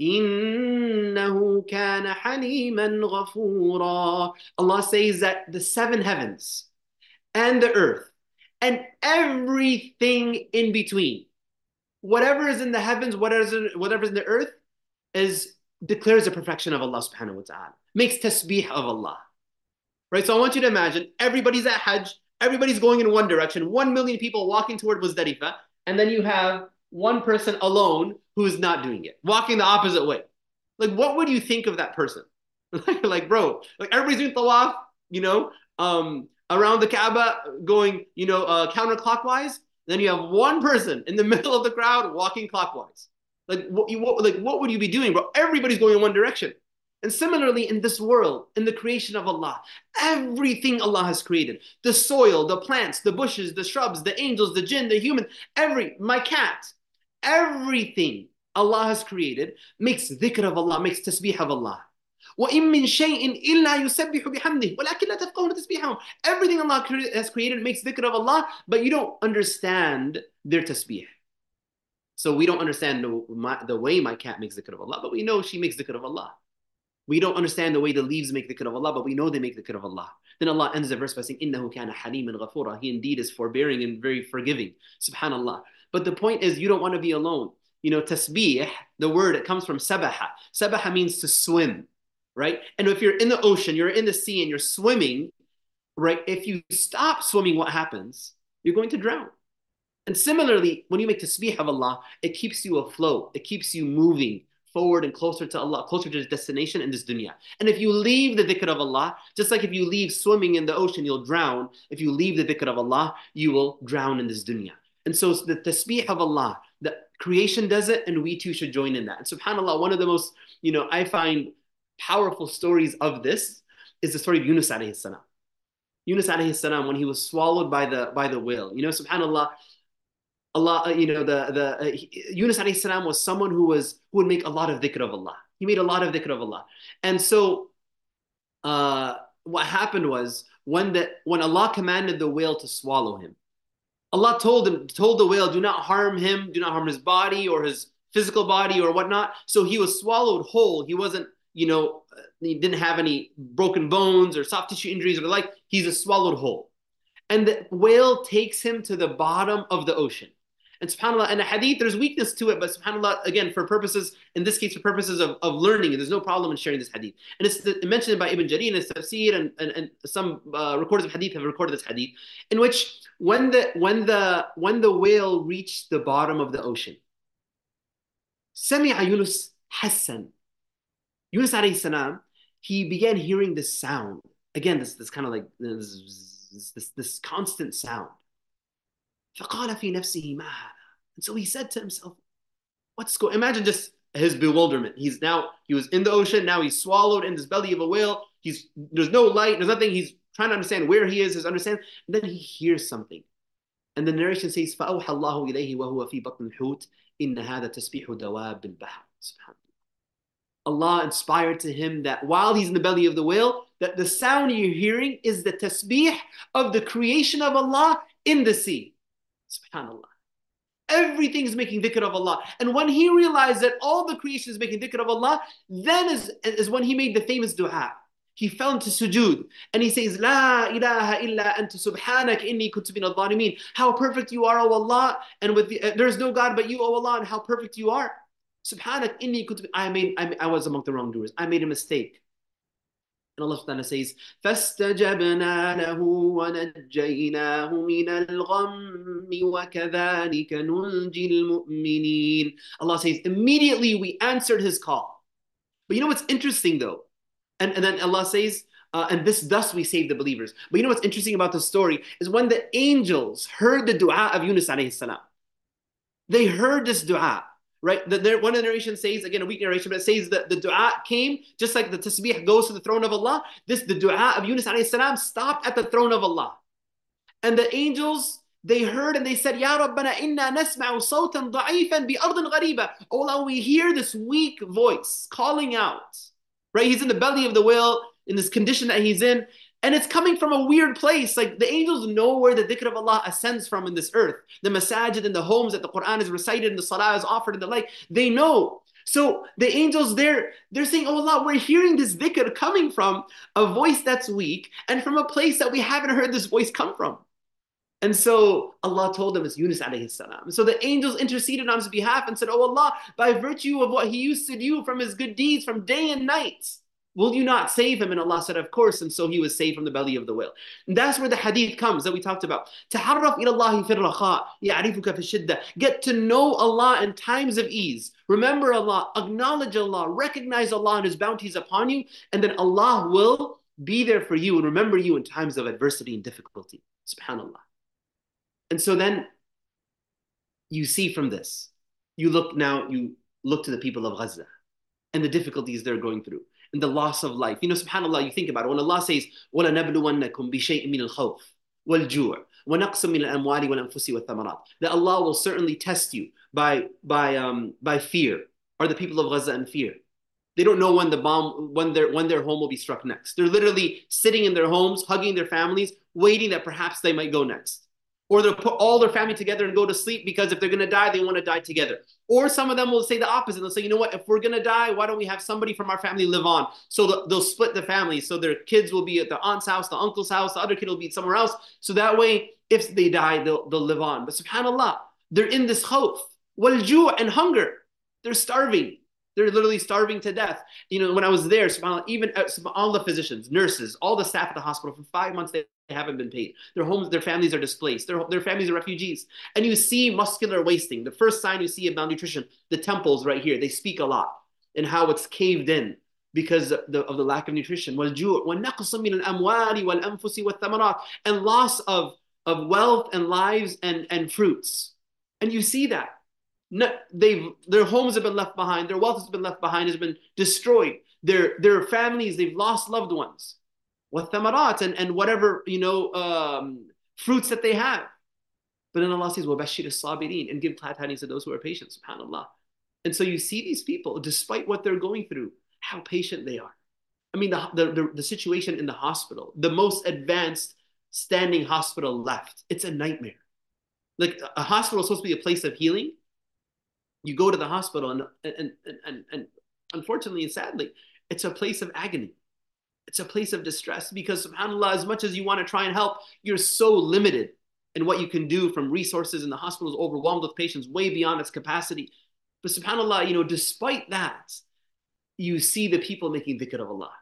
إنه كان حليما غفورا. Allah says that the seven heavens and the earth and everything in between, whatever is in the heavens, whatever is in the earth, declares the perfection of Allah subhanahu wa ta'ala, makes tasbih of Allah. Right? So I want you to imagine everybody's at Hajj, everybody's going in one direction, 1 million people walking toward Muzdalifah, and then you have one person alone who's not doing it, walking the opposite way. Like, what would you think of that person? Like, bro, like everybody's doing tawaf, around the Kaaba going, counterclockwise. Then you have one person in the middle of the crowd walking clockwise. Like what would you be doing, bro? Everybody's going in one direction. And similarly, in this world, in the creation of Allah, everything Allah has created, the soil, the plants, the bushes, the shrubs, the angels, the jinn, the human, my cat, everything Allah has created makes dhikr of Allah, makes tasbih of Allah. وَإِن مِّن شَيْءٍ إِلَّا يُسَبِّحُ بِحَمْدِهِ وَلَكِنْ لَا تَفْقَهُونَ تَسْبِيحَهُمْ. Everything Allah has created makes dhikr of Allah, but you don't understand their tasbih. So we don't understand the way my cat makes dhikr of Allah, but we know she makes dhikr of Allah. We don't understand the way the leaves make dhikr of Allah, but we know they make dhikr of Allah. Then Allah ends the verse by saying, إِنَّهُ كَانَ حَلِيمًا غَفُورًا. He indeed is forbearing and very forgiving. Subhanallah. But the point is, you don't want to be alone. Tasbih, the word, it comes from sabaha. Sabaha means to swim, right? And if you're in the ocean, you're in the sea and you're swimming, right? If you stop swimming, what happens? You're going to drown. And similarly, when you make tasbih of Allah, it keeps you afloat. It keeps you moving forward and closer to Allah, closer to the destination in this dunya. And if you leave the dhikr of Allah, just like if you leave swimming in the ocean, you'll drown. If you leave the dhikr of Allah, you will drown in this dunya. And so the tasbih of Allah, the creation does it, and we too should join in that. And subhanAllah, one of the most, I find powerful stories of this is the story of Yunus alayhi salam. Yunus alayhi salam, when he was swallowed by the whale, subhanAllah, Allah, Yunus alayhi salam was someone who would make a lot of dhikr of Allah. He made a lot of dhikr of Allah. And so what happened was when Allah commanded the whale to swallow him, Allah told the whale, do not harm him, do not harm his body or his physical body or whatnot. So he was swallowed whole. He wasn't, he didn't have any broken bones or soft tissue injuries or the like. He's swallowed whole. And the whale takes him to the bottom of the ocean. And subhanAllah, in a hadith, there's weakness to it, but subhanAllah, again, for purposes, in this case, for purposes of learning, there's no problem in sharing this hadith. And it's mentioned by Ibn Jarir in his tafsir, and some recorders of hadith have recorded this hadith, in which when the whale reached the bottom of the ocean, Sami'a Yunus Hassan. Yunus alayhi salam, he began hearing this sound. Again, this kind of like this constant sound. فقال في نفسه ما هذا. And so he said to himself, what's going? Imagine just his bewilderment. He was in the ocean, now he's swallowed in this belly of a whale. There's no light, there's nothing. He's trying to understand where he is, his understand. And then he hears something. And the narration says, فأوحى الله إليه وهو في بطن الحوت إن هذا تسبيح دواب البحر. Subhanallah. Allah inspired to him that while he's in the belly of the whale, that the sound you're hearing is the tasbih of the creation of Allah in the sea. Subhanallah. Everything is making dhikr of Allah. And when he realized that all the creation is making dhikr of Allah, then is when he made the famous dua. He fell into sujood and he says, La ilaha illa anta subhanak inni kuntu min al-zalimin. How perfect you are, O Allah, and there's no God but you, O Allah, and how perfect you are. Subhanak inni kuntu, I was among the wrongdoers. I made a mistake. And Allah subhanahu wa ta'ala says, فَاسْتَجَبْنَا لَهُ وَنَجَّيْنَاهُ مِنَ الْغَمِّ وَكَذَلِكَ نُنْجِي الْمُؤْمِنِينَ. Allah says, immediately we answered his call. But you know what's interesting though? And then Allah says, and thus we save the believers. But you know what's interesting about this story is when the angels heard the dua of Yunus alayhi salam, they heard this dua. Right? One of the narrations says, again, a weak narration, but it says that the dua came, just like the tasbih goes to the throne of Allah, the dua of Yunus alayhi salam stopped at the throne of Allah. And the angels, they heard and they said, Ya Rabbana inna nasma'u sawtan da'ifan bi ardin ghariba. Oh Allah, we hear this weak voice calling out. Right? He's in the belly of the whale, in this condition that he's in. And it's coming from a weird place. Like the angels know where the dhikr of Allah ascends from in this earth. The masajid and the homes that the Quran is recited and the salah is offered and the like. They know. So the angels, they're saying, oh Allah, we're hearing this dhikr coming from a voice that's weak and from a place that we haven't heard this voice come from. And so Allah told them it's Yunus alayhi salam. So the angels interceded on his behalf and said, oh Allah, by virtue of what he used to do from his good deeds from day and night, will you not save him? And Allah said, of course. And so he was saved from the belly of the whale. And that's where the hadith comes that we talked about. تَحَرَّفْ إِلَى اللَّهِ فِي الرَّخَاءِ يَعْرِفُكَ فِي الشِّدَّةِ. Get to know Allah in times of ease. Remember Allah, acknowledge Allah, recognize Allah and his bounties upon you. And then Allah will be there for you and remember you in times of adversity and difficulty. SubhanAllah. And so then you see from this, you look to the people of Gaza and the difficulties they're going through. And the loss of life. You know, subhanAllah, you think about it. When Allah says, وَلَنَبْلُوَنَّكُمْ بِشَيْءٍ مِّنَ الْخَوْفِ وَالْجُوعِ وَنَقْصٍ مِّنَ الْأَمْوَالِ وَالْأَنفُسِ وَالثَّمَرَاتِ. That Allah will certainly test you by fear. Are the people of Gaza in fear? They don't know when their home will be struck next. They're literally sitting in their homes, hugging their families, waiting that perhaps they might go next. Or they'll put all their family together and go to sleep because if they're going to die, they want to die together. Or some of them will say the opposite. They'll say, you know what, if we're going to die, why don't we have somebody from our family live on? So they'll split the family. So their kids will be at the aunt's house, the uncle's house, the other kid will be somewhere else. So that way, if they die, they'll live on. But subhanAllah, they're in this khawf, wal-ju' and hunger. They're starving. They're literally starving to death. You know, when I was there, subhanAllah, even all the physicians, nurses, all the staff at the hospital, for 5 months, they haven't been paid. Their homes, their families are displaced. Their families are refugees. And you see muscular wasting. The first sign you see of malnutrition, the temples right here, they speak a lot and how it's caved in because of the lack of nutrition. وَالْجُوعِ وَالنَّقْصِ مِنَ الْأَمْوَالِ وَالْأَنفُسِ وَالثَّمَرَاتِ. And loss of wealth and lives and fruits. And you see that. Their homes have been left behind. Their wealth has been left behind, has been destroyed. Their families, they've lost loved ones. Wathamarat and whatever, fruits that they have. But then Allah says, وَبَشِّرِ الصَّابِرِينَ, and give glad tidings to those who are patient, subhanAllah. And so you see these people, despite what they're going through, how patient they are. I mean, the situation in the hospital, the most advanced standing hospital left, it's a nightmare. Like a hospital is supposed to be a place of healing. You go to the hospital and unfortunately and sadly, it's a place of agony. It's a place of distress because subhanAllah, as much as you want to try and help, you're so limited. and what you can do from resources, and the hospital is overwhelmed with patients way beyond its capacity. But subhanAllah, despite that, you see the people making dhikr of Allah.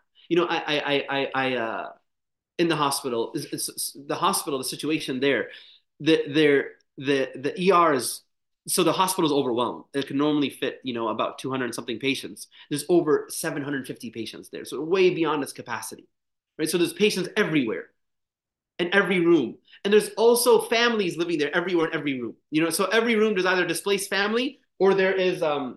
In the hospital, the situation there, the ER is, so the hospital is overwhelmed. It can normally fit, about 200 and something patients. There's over 750 patients there, so way beyond its capacity, right? So there's patients everywhere, in every room, and there's also families living there everywhere in every room. So every room there's either a displaced family or there is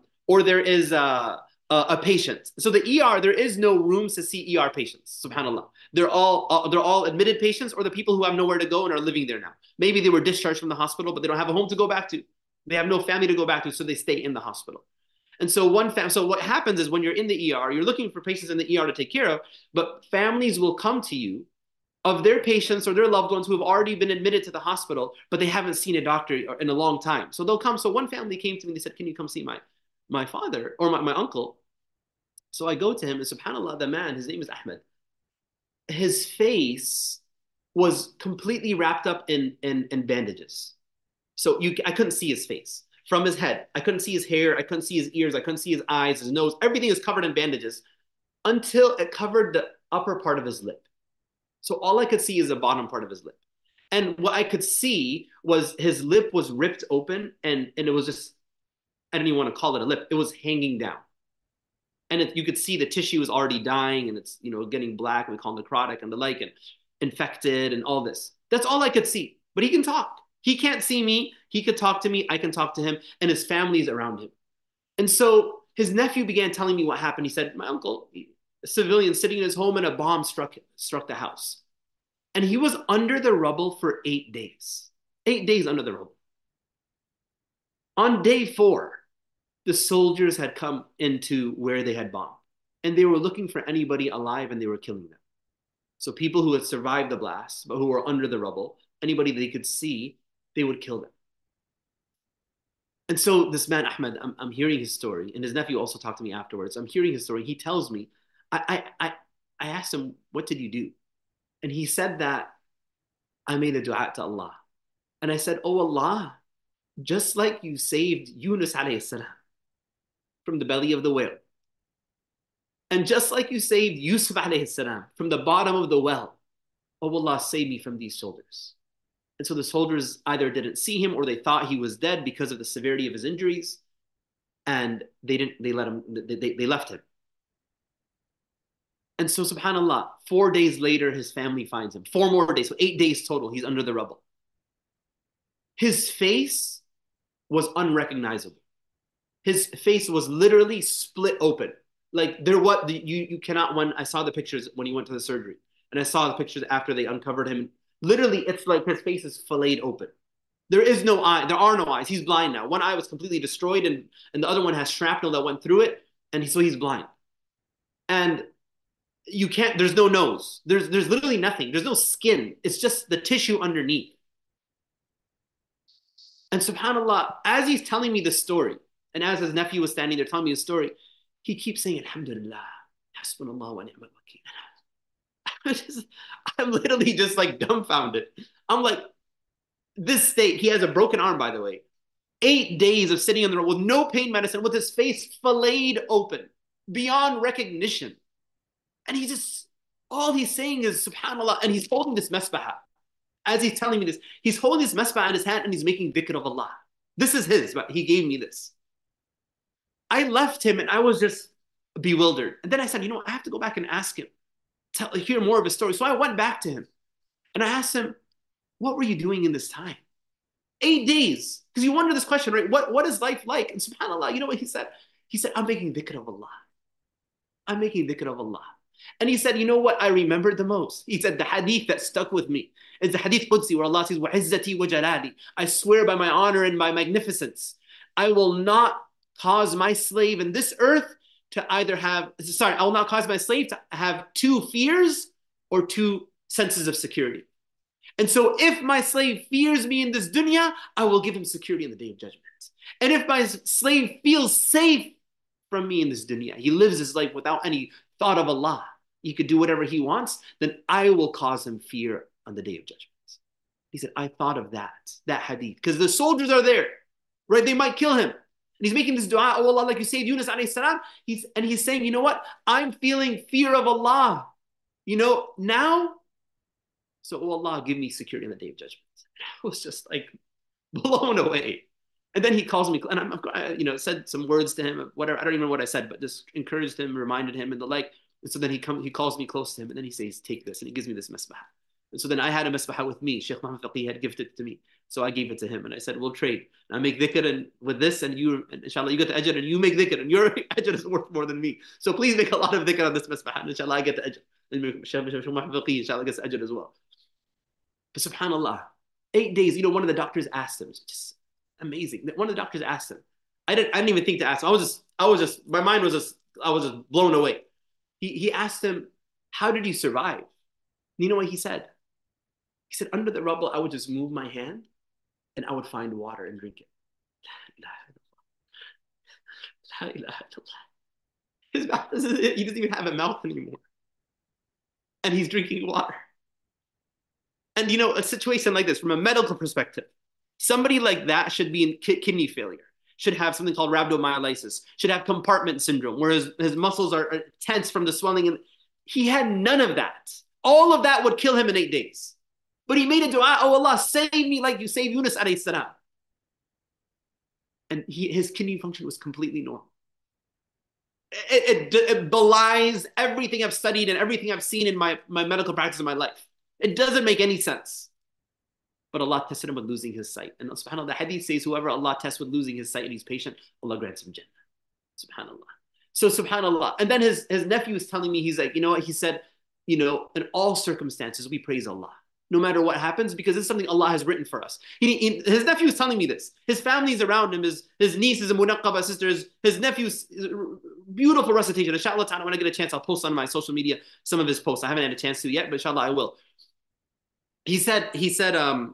a patient. So the ER, there is no rooms to see ER patients. Subhanallah, they're all admitted patients, or the people who have nowhere to go and are living there now. Maybe they were discharged from the hospital, but they don't have a home to go back to. They have no family to go back to, so they stay in the hospital. And so so what happens is when you're in the ER, you're looking for patients in the ER to take care of, but families will come to you of their patients or their loved ones who have already been admitted to the hospital, but they haven't seen a doctor in a long time. So they'll come. So one family came to me and they said, "Can you come see my father or my uncle?" So I go to him, and subhanAllah, the man, his name is Ahmed. His face was completely wrapped up in bandages. So I couldn't see his face from his head. I couldn't see his hair. I couldn't see his ears. I couldn't see his eyes, his nose. Everything is covered in bandages until it covered the upper part of his lip. So all I could see is the bottom part of his lip. And what I could see was his lip was ripped open, and it was just, I don't even want to call it a lip. It was hanging down. And you could see the tissue is already dying, and it's, getting black, and we call it necrotic and the like, and infected and all this. That's all I could see. But he can talk. He can't see me. He could talk to me. I can talk to him, and his family is around him. And so his nephew began telling me what happened. He said, my uncle, a civilian sitting in his home, and a bomb struck the house. And he was under the rubble for 8 days. 8 days under the rubble. On day 4, the soldiers had come into where they had bombed, and they were looking for anybody alive, and they were killing them. So people who had survived the blast, but who were under the rubble, anybody they could see, they would kill them. And so this man, Ahmed, I'm hearing his story, and his nephew also talked to me afterwards. I'm hearing his story. He tells me, I asked him, what did you do? And he said that I made a dua to Allah. And I said, oh Allah, just like you saved Yunus alayhi salam from the belly of the whale, and just like you saved Yusuf alayhi salam from the bottom of the well, oh Allah, save me from these soldiers. And so the soldiers either didn't see him, or they thought he was dead because of the severity of his injuries, and they left him. And so subhanAllah, 4 days later, his family finds him. 4 more days, so 8 days total, he's under the rubble. His face was unrecognizable. His face was literally split open. Like you cannot, when I saw the pictures when he went to the surgery, and I saw the pictures after they uncovered him, literally it's like his face is filleted open. There is no eye, there are no eyes. He's blind now. One eye was completely destroyed, and the other one has shrapnel that went through it, and so he's blind. And there's no nose. There's literally nothing. There's no skin. It's just the tissue underneath. And subhanAllah, as he's telling me this story, and as his nephew was standing there telling me the story, he keeps saying, Alhamdulillah, Hasbunallah wa ni'mal wakeel. I'm literally just like dumbfounded. I'm like, this state, he has a broken arm, by the way. 8 days of sitting on the road with no pain medicine, with his face filleted open, beyond recognition. And all he's saying is, subhanAllah, and he's holding this mesbah. As he's telling me this, he's holding this mesbah in his hand, and he's making dhikr of Allah. This is his, but he gave me this. I left him, and I was just bewildered. And then I said, I have to go back and ask him, hear more of his story. So I went back to him, and I asked him, what were you doing in this time? 8 days. Because you wonder this question, right? What is life like? And subhanAllah, you know what he said? He said, I'm making dhikr of Allah. I'm making dhikr of Allah. And he said, you know what I remembered the most? He said, the hadith that stuck with me is the hadith Qudsi, where Allah says, وَعِزَّتِي وَجَلَالِي, I swear by my honor and my magnificence, I will not cause my slave in this earth to I will not cause my slave to have 2 fears or 2 senses of security. And so if my slave fears me in this dunya, I will give him security in the day of judgment. And if my slave feels safe from me in this dunya, he lives his life without any thought of Allah, he could do whatever he wants, then I will cause him fear on the day of judgment. He said, I thought of that hadith. Because the soldiers are there, right? They might kill him. And he's making this dua, oh Allah, like you saved Yunus alayhi salam. He's saying, you know what? I'm feeling fear of Allah. Now, so oh Allah, give me security in the day of judgment. I was just like blown away. And then he calls me, and I said some words to him, whatever. I don't even know what I said, but just encouraged him, reminded him, and the like. And so then he calls me close to him, and then he says, take this, and he gives me this misbah. And so then I had a misbah with me. Sheikh Muhammad Faqih had gifted it to me. So I gave it to him, and I said, we'll trade. I make dhikr and with this, and inshallah, you get the ajr, and you make dhikr, and your ajr is worth more than me. So please make a lot of dhikr on this misbah, and inshallah, I get the ajr. And Sheikh Muhammad Faqih, inshallah, gets the ajr as well. But subhanallah, 8 days, one of the doctors asked him, just amazing. One of the doctors asked him. I didn't even think to ask him. My mind was just, I was just blown away. He asked him, how did you survive? You know what he said? He said, under the rubble, I would just move my hand and I would find water and drink it. La ilaha illallah. His mouth he doesn't even have a mouth anymore. And he's drinking water. And a situation like this, from a medical perspective, somebody like that should be in kidney failure, should have something called rhabdomyolysis, should have compartment syndrome, where his muscles are tense from the swelling. And he had none of that. All of that would kill him in 8 days. But he made a dua, oh Allah, save me like you saved Yunus alayhi salam. And his kidney function was completely normal. It belies everything I've studied and everything I've seen in my medical practice in my life. It doesn't make any sense. But Allah tested him with losing his sight. And subhanAllah, the hadith says, whoever Allah tests with losing his sight and he's patient, Allah grants him Jannah. SubhanAllah. So subhanAllah. And then his nephew was telling me, he's like, you know what? He said, in all circumstances, we praise Allah. No matter what happens, because it's something Allah has written for us. His nephew is telling me this. His family's around him, his nieces and munaqqaba sisters, his nephew's beautiful recitation. Inshallah ta'ala, when I get a chance, I'll post on my social media some of his posts. I haven't had a chance to yet, but inshallah I will. He said, subhanAllah,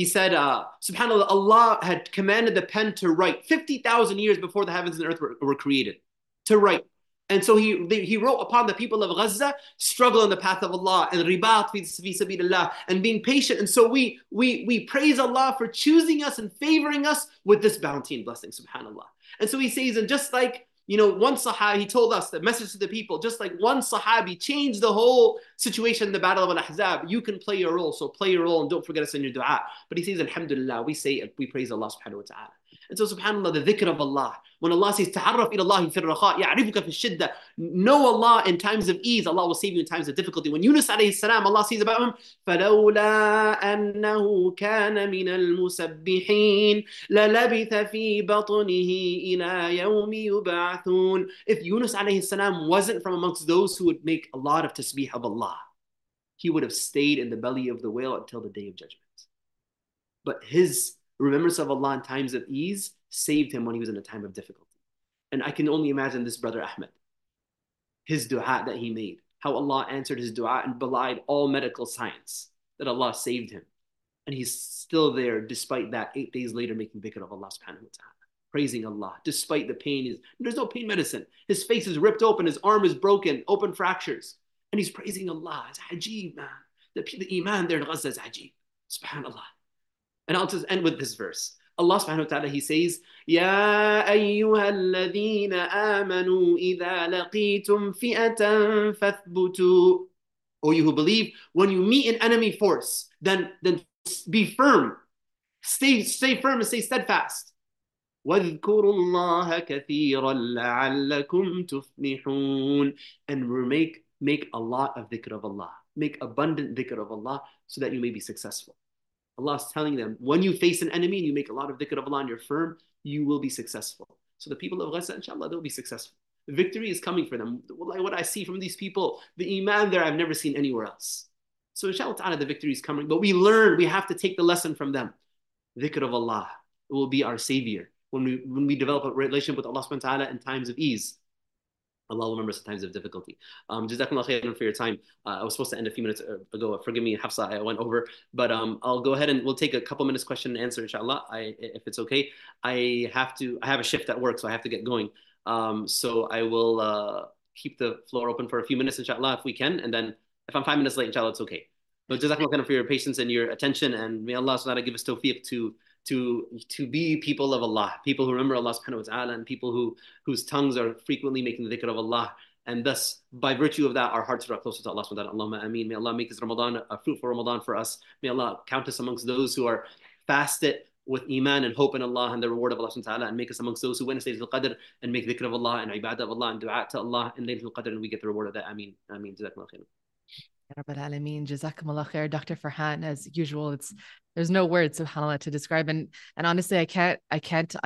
Allah had commanded the pen to write 50,000 years before the heavens and earth were created, to write. And so he wrote upon the people of Gaza, struggle in the path of Allah, and ribat fi sabilillah, and being patient. And so we praise Allah for choosing us and favoring us with this bounty and blessing, subhanAllah. And so he says, and just like, one Sahabi, he told us the message to the people, just like one Sahabi changed the whole situation in the Battle of Al-Ahzab, you can play your role. So play your role and don't forget us in your dua. But he says, alhamdulillah, we praise Allah subhanahu wa ta'ala. And so subhanAllah, the dhikr of Allah, when Allah says, ta'arraf ila Allah fi ar-rakha, ya'rifuka fi shidda, know Allah in times of ease, Allah will save you in times of difficulty. When Yunus alayhi salam, Allah says about him, فَلَوْلَا أَنَّهُ كَانَ مِنَ الْمُسَبِّحِينَ لَلَبِثَ فِي بَطْنِهِ إِلَى يَوْمِ يُبْعَثُونَ. If Yunus alayhi salam wasn't from amongst those who would make a lot of tasbih of Allah, he would have stayed in the belly of the whale until the day of judgment. But his remembrance of Allah in times of ease saved him when he was in a time of difficulty. And I can only imagine this brother Ahmed, his dua that he made, how Allah answered his dua and belied all medical science, that Allah saved him. And he's still there despite that, 8 days later making dhikr of Allah subhanahu wa ta'ala, praising Allah, despite the pain. There's no pain medicine. His face is ripped open, his arm is broken, open fractures. And he's praising Allah. It's ajib, man. The iman there in Gaza is ajib. Subhanallah. And I'll just end with this verse. Allah subhanahu wa ta'ala, he says, Ya ayyuha alladhina amanu idha laqitum fi'atan fathbutu. O you who believe, when you meet an enemy force, then be firm. Stay firm and stay steadfast. وَاذْكُرُوا اللَّهَ كَثِيرًا لَعَلَّكُمْ تُفْلِحُونَ. And make a lot of dhikr of Allah. Make abundant dhikr of Allah so that you may be successful. Allah is telling them, when you face an enemy and you make a lot of dhikr of Allah and you're firm, you will be successful. So the people of Gaza, inshallah, they'll be successful. The victory is coming for them. What I see from these people, the iman there, I've never seen anywhere else. So inshallah ta'ala, the victory is coming. But we have to take the lesson from them. Dhikr of Allah will be our savior. When we develop a relationship with Allah subhanahu wa ta'ala in times of ease, Allah will remember us in times of difficulty. Jazakumullah khairan for your time. I was supposed to end a few minutes ago. Forgive me, Hafsa, I went over. But I'll go ahead and we'll take a couple minutes question and answer, inshallah, if it's okay. I have a shift at work, so I have to get going. So I will keep the floor open for a few minutes, inshallah, if we can. And then if I'm 5 minutes late, inshallah, it's okay. But jazakallah khairan for your patience and your attention, and may Allah subhanahu wa ta'ala give us tawfiq to be people of Allah, people who remember Allah subhanahu wa ta'ala, and people whose tongues are frequently making the dhikr of Allah. And thus, by virtue of that, our hearts are closer to Allah subhanahu wa ta'ala. Allahumma ameen. May Allah make this Ramadan a fruitful Ramadan for us. May Allah count us amongst those who are fasted with iman and hope in Allah and the reward of Allah subhanahu wa ta'ala, and make us amongst those who witness Laylatul Qadr and make dhikr of Allah and ibadah of Allah and dua to Allah in Laylatul Qadr, and we get the reward of that. Ameen. Ameen. Jazakumullah khairan. Rabbil Alameen, Jazakumullah khair. Dr. Farhan, as usual, there's no words, subhanAllah, to describe. And honestly, I can't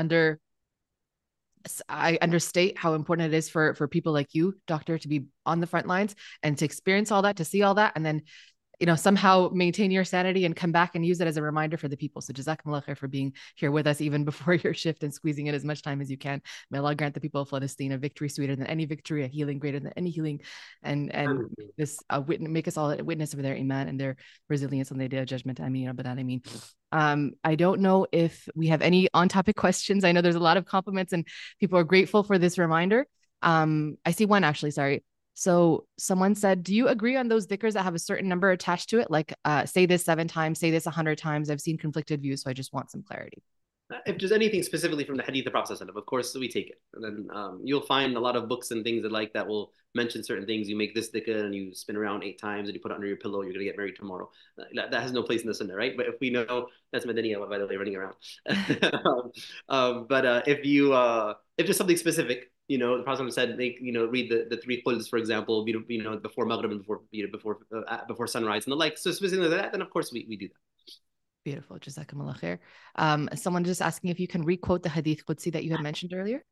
understate how important it is for people like you, doctor, to be on the front lines and to experience all that, to see all that, and then somehow maintain your sanity and come back and use it as a reminder for the people. So jazakumullah khair for being here with us even before your shift and squeezing in as much time as you can. May Allah grant the people of Palestine a victory sweeter than any victory, a healing greater than any healing, and this make us all a witness of their iman and their resilience on the day of judgment. Ameen. I don't know if we have any on-topic questions. I know there's a lot of compliments and people are grateful for this reminder. I see one actually, sorry. So someone said, do you agree on those dhikrs that have a certain number attached to it? Like say this 7 times, say this 100 times. I've seen conflicted views, so I just want some clarity. If there's anything specifically from the hadith of the Prophet, of course, we take it. And then you'll find a lot of books and things that will mention certain things. You make this dhikr and you spin around 8 times and you put it under your pillow, you're going to get married tomorrow. That has no place in the sunnah, right? But if we know, that's Madaniya, by the way, running around. But if there's something specific, the Prophet said, read the 3 quls, for example, before Maghrib and before sunrise and the like. So specifically that, then of course we do that. Beautiful. Jazakumullah khair. Someone just asking if you can requote the hadith Qudsi that you had mentioned earlier.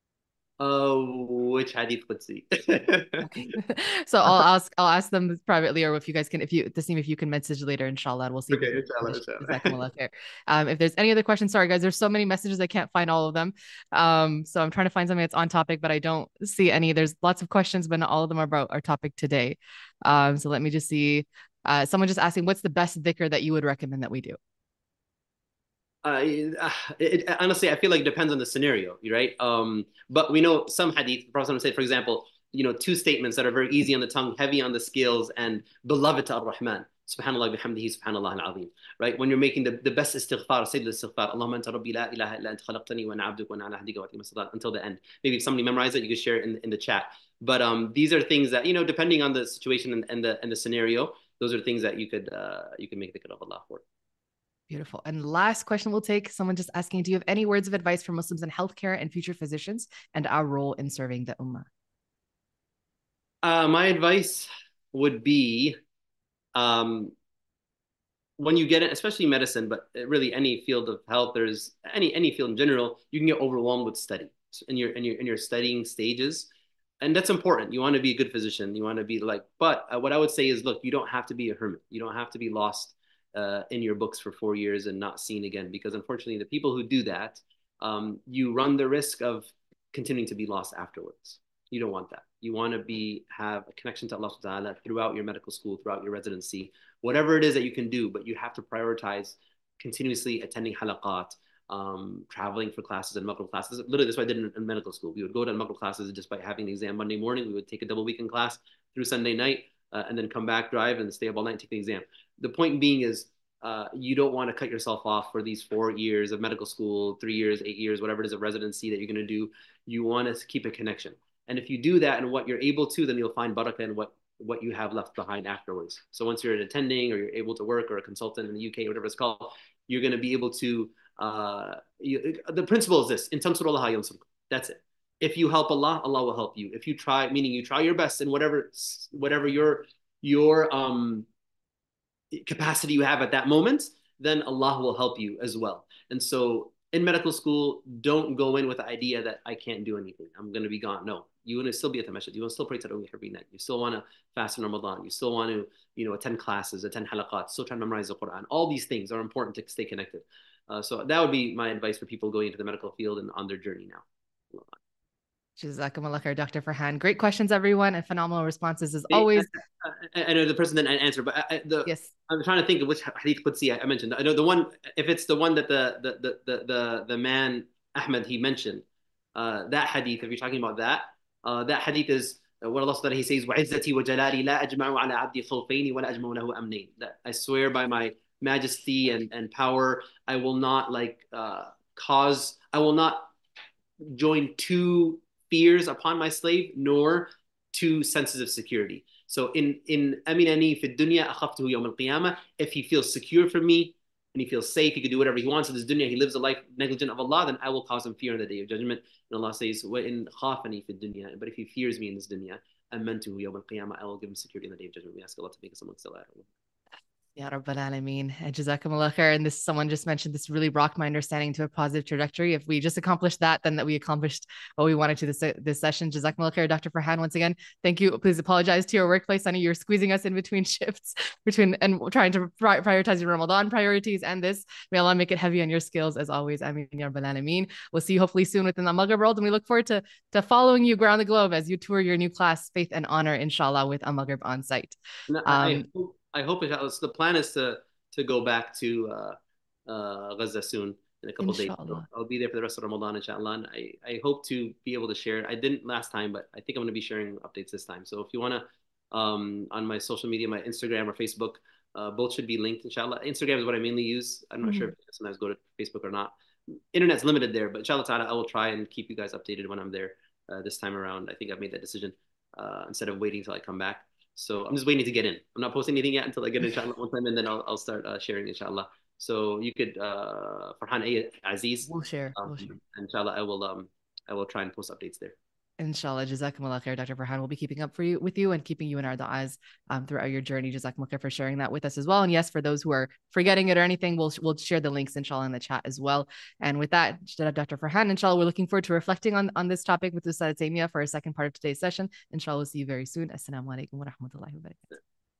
Which hadith Qudsi? Okay. So I'll ask them privately, or if you guys can, if you can message later, inshallah, we'll see. Okay, inshallah. If there's any other questions, sorry guys, there's so many messages, I can't find all of them. So I'm trying to find something that's on topic, but I don't see any. There's lots of questions, but not all of them are about our topic today. So let me just see. Someone just asking, what's the best dhikr that you would recommend that we do? Honestly, I feel like it depends on the scenario, right? But we know some hadith, the Prophet said, for example, 2 statements that are very easy on the tongue, heavy on the scales, and beloved to Ar-Rahman. Subhanallah bihamdihi, subhanallah al-azim. Right? When you're making the best istighfar, say the istighfar, Allahumma anta rabbi la ilaha illa anta khalaqtani wa ana abduka wa ana ala ahdika wa atima sadat, until the end. Maybe if somebody memorized it, you could share it in the chat. But these are things that, depending on the situation and the scenario, those are things that you could make dhikr of Allah for. Beautiful. And last question we'll take, someone just asking, do you have any words of advice for Muslims in healthcare and future physicians and our role in serving the ummah? My advice would be, when you get it, especially medicine, but really any field of health, there's any field in general, you can get overwhelmed with study in your studying stages. And that's important. You want to be a good physician. You want to be but what I would say is, look, you don't have to be a hermit. You don't have to be lost in your books for 4 years and not seen again, because unfortunately the people who do that, you run the risk of continuing to be lost afterwards. You don't want that. You want to have a connection to Allah subhanahu wa ta'ala throughout your medical school, throughout your residency, whatever it is that you can do, but you have to prioritize continuously attending halaqat, traveling for classes and Maghrib classes. Literally, that's what I did in medical school. We would go to Maghrib classes just by having the exam Monday morning. We would take a double weekend class through Sunday night, and then come back, drive, and stay up all night and take the exam. The point being is, you don't want to cut yourself off for these 4 years of medical school, 3 years, 8 years, whatever it is of residency that you're going to do. You want to keep a connection. And if you do that and what you're able to, then you'll find barakah in what you have left behind afterwards. So once you're attending or you're able to work, or a consultant in the UK, or whatever it's called, you're going to be able to, the principle is this, in tansuru Allah yansurkum. That's it. If you help Allah, Allah will help you. If you try, meaning you try your best in whatever your capacity you have at that moment, then Allah will help you as well. And so in medical school, don't go in with the idea that I can't do anything, I'm going to be gone. No, you want to still be at the masjid. You want to still pray Tarawih every night. You still want to fast in Ramadan. You still want to, attend classes, attend halaqat, still try to memorize the Quran. All these things are important to stay connected. So that would be my advice for people going into the medical field and on their journey now. Jazakumullah khair, Dr. Farhan. Great questions, everyone, and phenomenal responses as always. I know the person didn't answer, but yes, I'm trying to think of which hadith Qudsi I mentioned. I know the one, if it's the one that the man Ahmed he mentioned, that hadith. If you're talking about that hadith is what Allah Subhanahu He says, وَعِزَّتِي وَجَلَالِي لَا أَجْمَعُ عَلَى عَبْدِي خَوْفَيْنِ وَلَا أَجْمَعُ لَهُ أَمْنَيْنِ. That I swear by my majesty and power, I will not I will not join two fears upon my slave, nor two senses of security. So in aminani fi dunya akhaftuhu yawm al-qiyamah, if he feels secure for me and he feels safe, he can do whatever he wants in this dunya, he lives a life negligent of Allah, then I will cause him fear on the day of judgment. And Allah says, وَإِنْ خَافَنِي فِي الدُّنْيَا, but if he fears me in this dunya, أَمَّنْتُهُ يَوْمَ الْقِيَامَةِ, I will give him security on the day of judgment. We ask Allah to make us amongst the latter. Ya Rabbal Alameen. Jazakumullah khair. And this, someone just mentioned, this really rocked my understanding to a positive trajectory. If we just accomplished that, then that we accomplished what we wanted to this session. Jazakumullah khair, Dr. Farhan, once again. Thank you. Please apologize to your workplace. I know you're squeezing us in between shifts, and trying to prioritize your Ramadan priorities and this. May Allah make it heavy on your skills as always. Ameen ya Rabbal Alameen. We'll see you hopefully soon within the Al-Maghrib world. And we look forward to following you around the globe as you tour your new class, Faith and Honor, inshallah, with Al-Maghrib on site. I hope the plan is to go back to Gaza soon in a couple of days. So I'll be there for the rest of Ramadan, inshallah. And I hope to be able to share. I didn't last time, but I think I'm going to be sharing updates this time. So if you want to, on my social media, my Instagram or Facebook, both should be linked, inshallah. Instagram is what I mainly use. I'm not sure if I sometimes go to Facebook or not. Internet's limited there, but inshallah ta'ala, I will try and keep you guys updated when I'm there this time around. I think I've made that decision instead of waiting until I come back. So I'm just waiting to get in. I'm not posting anything yet until I get in, inshallah, one time, and then I'll start sharing, inshallah. So you could, Farhan Aziz. We'll share. Inshallah, I will try and post updates there. Inshallah. Jazakumullah khair. Dr. Farhan will be keeping up with you and keeping you in our du'as throughout your journey. Jazakumullah khair for sharing that with us as well. And yes, for those who are forgetting it or anything, we'll share the links, inshallah, in the chat as well. And with that, Dr. Farhan, inshallah, we're looking forward to reflecting on this topic with Ustad Taimiyah for our second part of today's session. Inshallah, we'll see you very soon. Assalamu alaikum wa rahmatullahi wa barakatuh.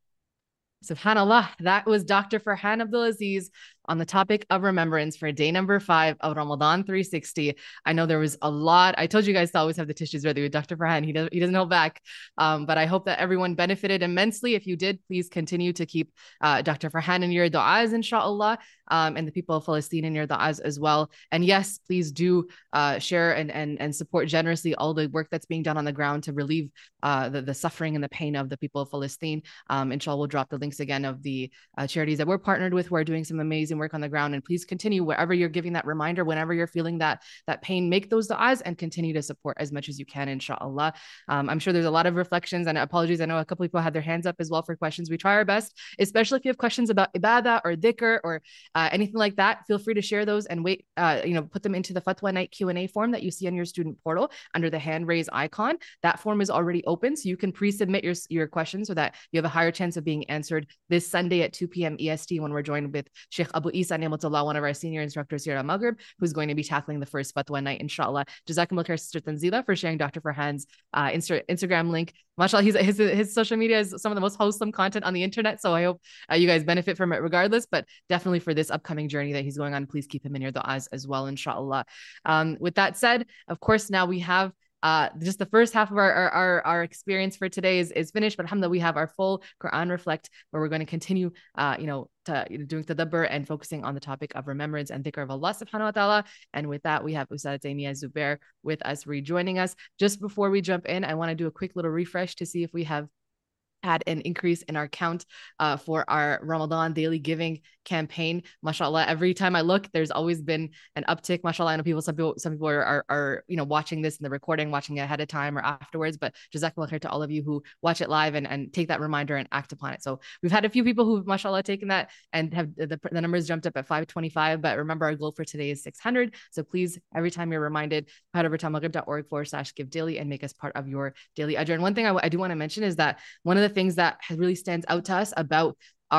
SubhanAllah, that was Dr. Farhan Abdulaziz on the topic of remembrance for day number 5 of Ramadan 360. I know there was a lot. I told you guys to always have the tissues ready with Dr. Farhan. He doesn't hold back. But I hope that everyone benefited immensely. If you did, please continue to keep Dr. Farhan in your du'as, inshallah, and the people of Palestine in your du'as as well. And yes, please do share and support generously all the work that's being done on the ground to relieve the suffering and the pain of the people of Palestine. Inshallah, we'll drop the links again of the charities that we're partnered with. We're doing some amazing work on the ground, and please continue wherever you're giving that reminder, whenever you're feeling that pain, make those du'as and continue to support as much as you can, inshallah. I'm sure there's a lot of reflections, and apologies, I know a couple people had their hands up as well for questions. We try our best, especially if you have questions about ibadah or dhikr or anything like that. Feel free to share those and put them into the Fatwa Night Q&A form that you see on your student portal under the hand raise icon. That form is already open, so you can pre-submit your questions so that you have a higher chance of being answered this Sunday at 2 p.m. EST when we're joined with Sheikh Abu Isa Ni'matullah, one of our senior instructors here at Maghrib, who's going to be tackling the first Fatwa Night, inshallah. Jazakumullah khair, Sister Tanzila, for sharing Dr. Farhan's Instagram link. MashaAllah, his social media is some of the most wholesome content on the internet, so I hope you guys benefit from it regardless, but definitely for this upcoming journey that he's going on, please keep him in your du'as as well, inshallah. With that said, of course, now we have just the first half of our experience for today is finished, but alhamdulillah, we have our full Quran Reflect, where we're going to continue doing tadabbur and focusing on the topic of remembrance and dhikr of Allah subhanahu wa ta'ala. And with that, we have Ustad Taimiyah Zubair with us, rejoining us. Just before we jump in, I want to do a quick little refresh to see if we have had an increase in our count for our Ramadan daily giving campaign. MashaAllah, every time I look, there's always been an uptick. MashaAllah, I know some people are watching this in the recording, watching it ahead of time or afterwards, but Jazakallah khair to all of you who watch it live and take that reminder and act upon it. So we've had a few people who've MashaAllah taken that and have the numbers jumped up at 525, but remember our goal for today is 600. So please, every time you're reminded, head over to maghrib.org/give daily and make us part of your daily ajr. And one thing I do want to mention is that one of the things that really stands out to us about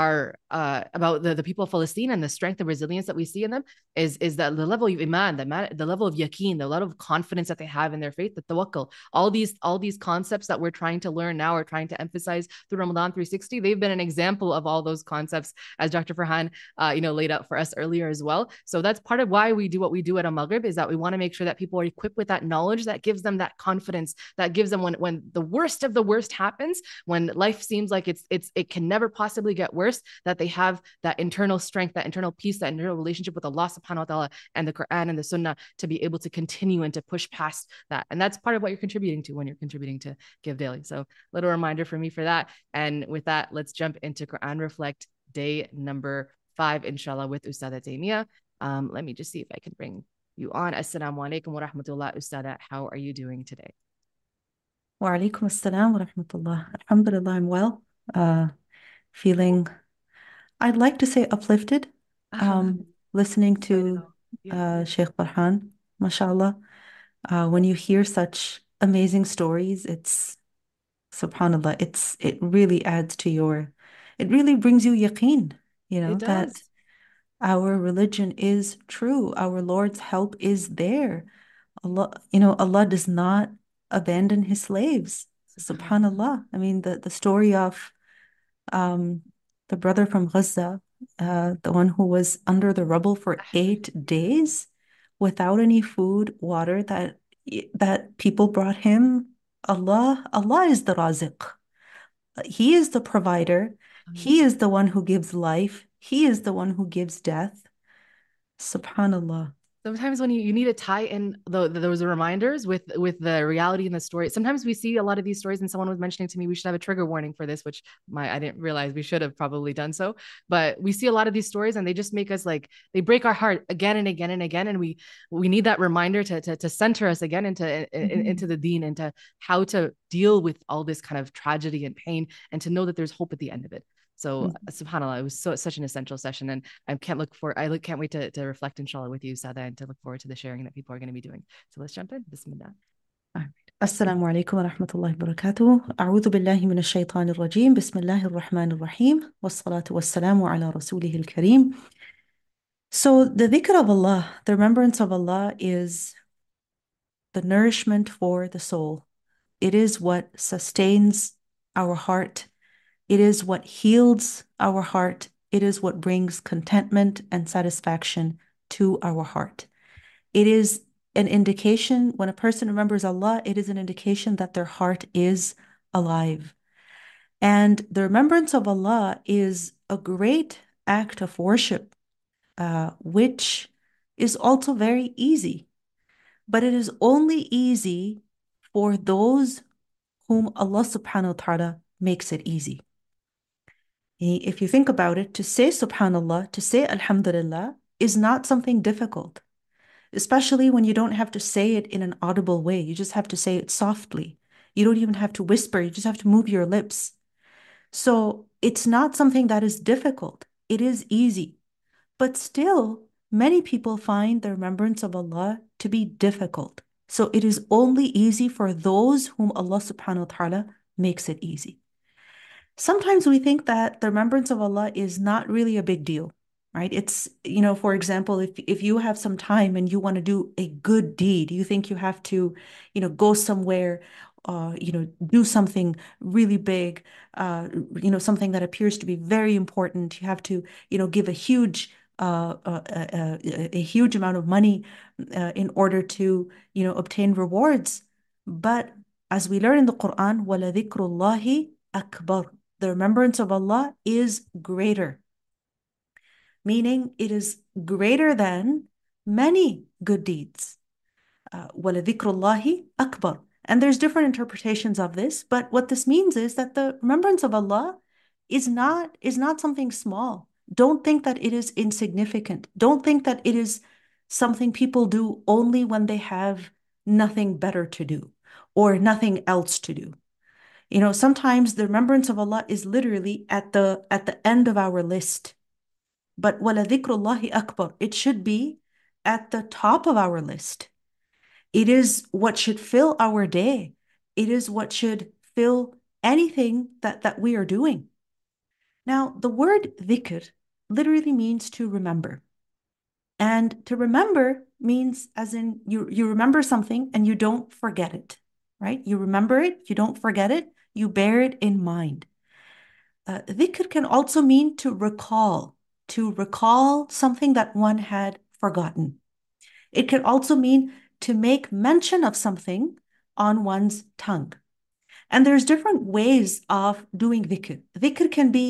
about the people of Palestine and the strength and resilience that we see in them is that the level of iman, the level of yaqeen, the level of confidence that they have in their faith, the tawakkul, all these concepts that we're trying to learn now or trying to emphasize through Ramadan 360. They've been an example of all those concepts, as Dr. Farhan laid out for us earlier as well. So that's part of why we do what we do at Al-Maghrib, is that we want to make sure that people are equipped with that knowledge that gives them that confidence, that gives them when the worst of the worst happens, when life seems like it can never possibly get worse, worst, that they have that internal strength, that internal peace, that internal relationship with Allah subhanahu wa ta'ala and the Quran and the Sunnah to be able to continue and to push past that. And that's part of what you're contributing to when you're contributing to Give Daily. So little reminder for me for that. And with that, let's jump into Quran Reflect day number 5, inshallah, with Ustada Taymiyah. Let me just see if I can bring you on. Assalamu alaikum wa rahmatullah. Ustada, how are you doing today? Wa alaikum assalam wa rahmatullah. Alhamdulillah, I'm well. Feeling, I'd like to say uplifted. Listening to Sheikh Farhan, mashallah. When you hear such amazing stories, it's subhanallah, it really adds to it really brings you yaqeen, that our religion is true. Our Lord's help is there. Allah does not abandon his slaves. Subhanallah. I mean, the story of the brother from Gaza, the one who was under the rubble for 8 days without any food, water that people brought him. Allah is the Raziq. He is the provider. He is the one who gives life. He is the one who gives death. Subhanallah. Sometimes when you need to tie in those reminders with the reality in the story, sometimes we see a lot of these stories, and someone was mentioning to me we should have a trigger warning for this, which I didn't realize we should have probably done so. But we see a lot of these stories and they just make us they break our heart again and again and again. And we need that reminder to center us again into the deen, into how to deal with all this kind of tragedy and pain, and to know that there's hope at the end of it. So subhanAllah, it was such an essential session, and I can't wait to reflect inshallah with you, Sada, and to look forward to the sharing that people are going to be doing. So let's jump in. Bismillah. Assalamu alaikum wa rahmatullahi wa barakatuh. A'udhu billahi minash shaitanir rajim. Bismillahir rahmanir rahim. Wassalatu wassalamu ala rasulihil kareem. So the dhikr of Allah, the remembrance of Allah, is the nourishment for the soul. It is what sustains our heart. It is what heals our heart. It is what brings contentment and satisfaction to our heart. It is an indication, when a person remembers Allah, it is an indication that their heart is alive. And the remembrance of Allah is a great act of worship, which is also very easy. But it is only easy for those whom Allah subhanahu wa ta'ala makes it easy. If you think about it, to say subhanallah, to say alhamdulillah is not something difficult, especially when you don't have to say it in an audible way. You just have to say it softly. You don't even have to whisper. You just have to move your lips. So it's not something that is difficult. It is easy. But still, many people find the remembrance of Allah to be difficult. So it is only easy for those whom Allah subhanahu wa ta'ala makes it easy. Sometimes we think that the remembrance of Allah is not really a big deal, right? It's, for example, if you have some time and you want to do a good deed, you think you have to, go somewhere, do something really big, something that appears to be very important. You have to, give a huge amount of money in order to, obtain rewards. But as we learn in the Quran, وَلَذِكْرُ اللَّهِ أَكْبَرُ. The remembrance of Allah is greater, meaning it is greater than many good deeds. وَلَذِكْرُ اللَّهِ أَكْبَرُ. And there's different interpretations of this, but what this means is that the remembrance of Allah is not something small. Don't think that it is insignificant. Don't think that it is something people do only when they have nothing better to do or nothing else to do. Sometimes the remembrance of Allah is literally at the end of our list. But وَلَذِكْرُ اللَّهِ أَكْبَرُ. It should be at the top of our list. It is what should fill our day. It is what should fill anything that we are doing. Now, the word dhikr literally means to remember. And to remember means as in you remember something and you don't forget it, right? You remember it, you don't forget it, you bear it in mind. Dhikr can also mean to recall something that one had forgotten. It can also mean to make mention of something on one's tongue. And there's different ways of doing dhikr. Dhikr can be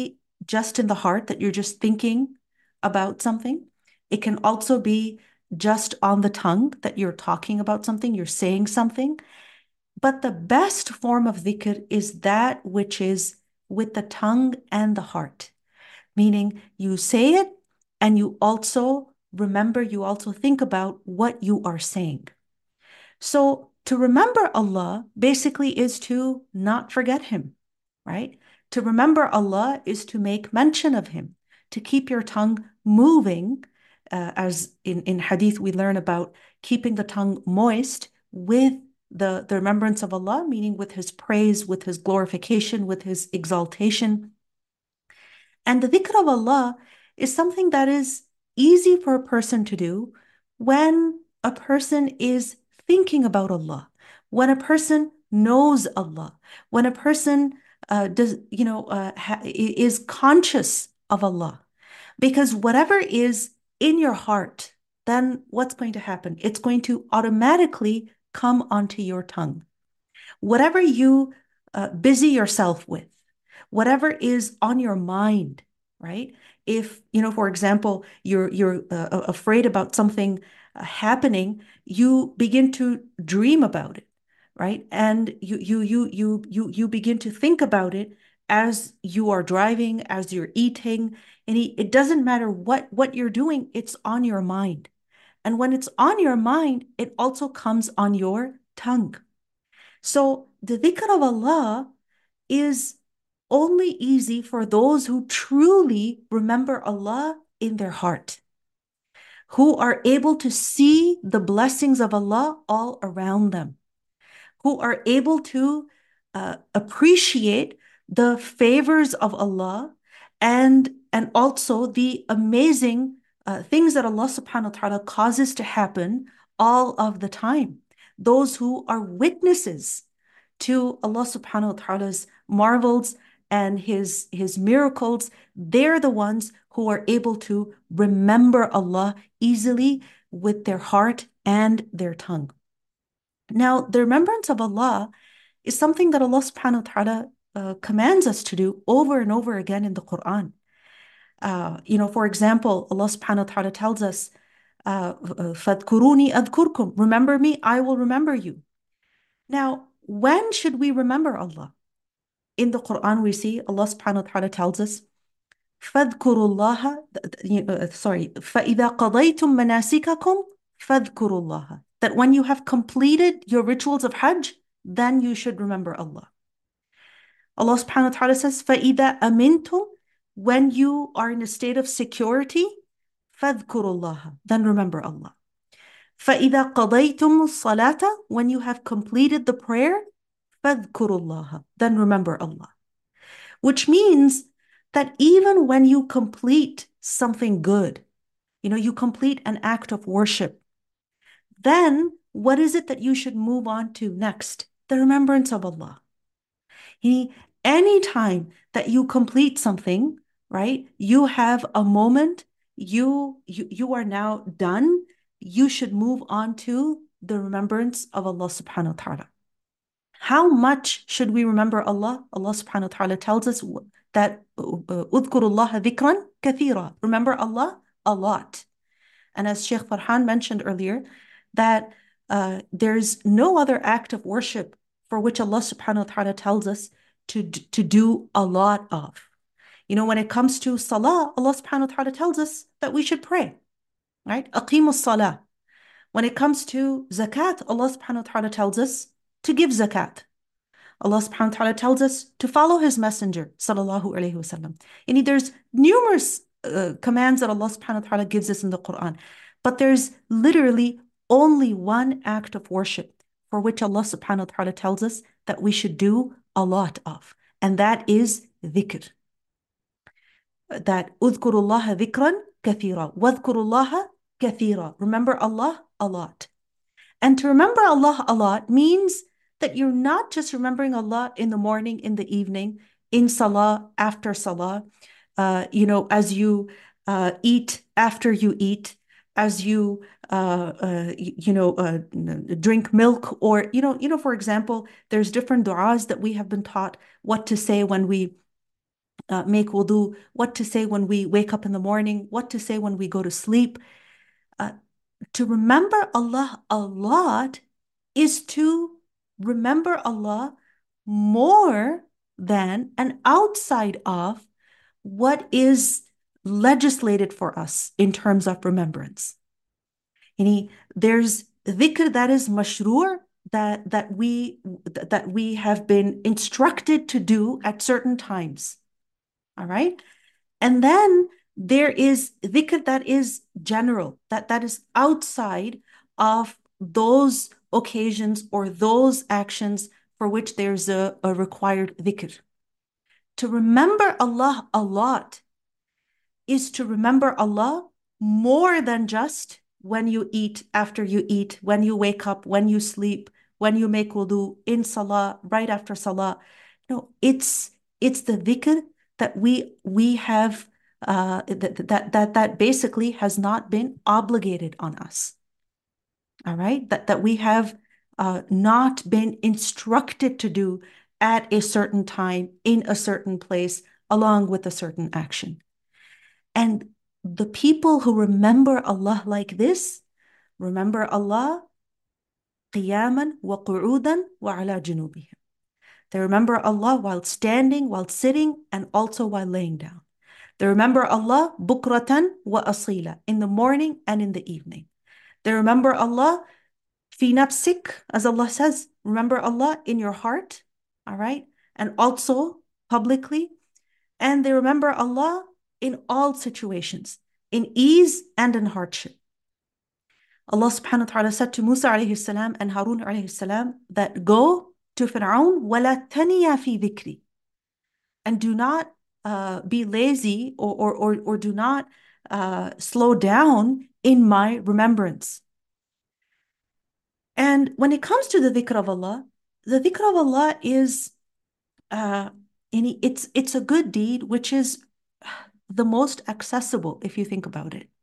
just in the heart, that you're just thinking about something. It can also be just on the tongue, that you're talking about something, you're saying something. But the best form of dhikr is that which is with the tongue and the heart, meaning you say it and you also remember, you also think about what you are saying. So to remember Allah basically is to not forget Him, right? To remember Allah is to make mention of Him, to keep your tongue moving, as in hadith we learn about keeping the tongue moist with the remembrance of Allah, meaning with His praise, with His glorification, with His exaltation. And the dhikr of Allah is something that is easy for a person to do when a person is thinking about Allah, when a person knows Allah, when a person is conscious of Allah. Because whatever is in your heart, then what's going to happen? It's going to automatically come onto your tongue. Whatever you busy yourself with, whatever is on your mind, right? If, for example, you're afraid about something happening, you begin to dream about it, right? And you begin to think about it as you are driving, as you're eating, and it doesn't matter what you're doing, it's on your mind. And when it's on your mind, it also comes on your tongue. So the dhikr of Allah is only easy for those who truly remember Allah in their heart, who are able to see the blessings of Allah all around them, who are able to appreciate the favors of Allah and also the amazing things that Allah subhanahu wa ta'ala causes to happen all of the time. Those who are witnesses to Allah subhanahu wa ta'ala's marvels and his miracles, they're the ones who are able to remember Allah easily with their heart and their tongue. Now, the remembrance of Allah is something that Allah subhanahu wa ta'ala commands us to do over and over again in the Quran. For example, Allah subhanahu wa ta'ala tells us, فَاذْكُرُونِي أَذْكُرْكُمْ, remember me, I will remember you. Now, when should we remember Allah? In the Quran, we see Allah subhanahu wa ta'ala tells us, فَاذْكُرُوا اللَّهَ, فَإِذَا قَضَيْتُمْ مَنَاسِكَكُمْ فَاذْكُرُوا اللَّهَ, that when you have completed your rituals of Hajj, then you should remember Allah. Allah subhanahu wa ta'ala says, فَإِذَا أَمِنْتُمْ, when you are in a state of security, فَاذْكُرُوا اللَّهَ, then remember Allah. فَإِذَا قَضَيْتُمُ الصَّلَاةَ, when you have completed the prayer, فَاذْكُرُوا اللَّهَ, then remember Allah. Which means that even when you complete something good, you complete an act of worship, then what is it that you should move on to next? The remembrance of Allah. Anytime that you complete something, right, you have a moment, you are now done, you should move on to the remembrance of Allah subhanahu wa ta'ala. How much should we remember Allah? Allah subhanahu wa ta'ala tells us that اذكروا الله ذكرا كثيرا, remember Allah a lot. And as Sheikh Farhan mentioned earlier, that there's no other act of worship for which Allah subhanahu wa ta'ala tells us to do a lot of. When it comes to salah, Allah subhanahu wa ta'ala tells us that we should pray, right? أقيموا الصلاة. When it comes to zakat, Allah subhanahu wa ta'ala tells us to give zakat. Allah subhanahu wa ta'ala tells us to follow His messenger, sallallahu alayhi wa sallam. There's numerous commands that Allah subhanahu wa ta'ala gives us in the Quran, but there's literally only one act of worship for which Allah subhanahu wa ta'ala tells us that we should do a lot of, and that is dhikr. That اذكروا الله ذكرا كثيرا واذكروا الله كثيرا, remember Allah a lot. And to remember Allah a lot means that you're not just remembering Allah in the morning, in the evening, in salah, after salah, as you eat, after you eat, as you drink milk, or for example, there's different du'as that we have been taught what to say when we make wudu, what to say when we wake up in the morning, what to say when we go to sleep. To remember Allah a lot is to remember Allah more than and outside of what is legislated for us in terms of remembrance. There's dhikr that is mashru', that we have been instructed to do at certain times. All right? And then there is dhikr that is general, that is outside of those occasions or those actions for which there's a required dhikr. To remember Allah a lot is to remember Allah more than just when you eat, after you eat, when you wake up, when you sleep, when you make wudu, in salah, right after salah. No, it's the dhikr that we have that basically has not been obligated on us. All right, that we have not been instructed to do at a certain time, in a certain place, along with a certain action. And the people who remember Allah like this, remember Allah qiyaman wa qu'udan wa ala junubihim. They remember Allah while standing, while sitting, and also while laying down. They remember Allah bukratan wa asila, in the morning and in the evening. They remember Allah fi nafsik, as Allah says, remember Allah in your heart, all right? And also publicly. And they remember Allah in all situations, in ease and in hardship. Allah subhanahu wa ta'ala said to Musa alayhi salam and Harun alayhi salam that go to Fir'aun, وَلَا تَنِيَا فِي ذِكْرِ, and do not be lazy or do not slow down in my remembrance. And when it comes to the dhikr of Allah, the dhikr of Allah is, it's a good deed, which is the most accessible if you think about it.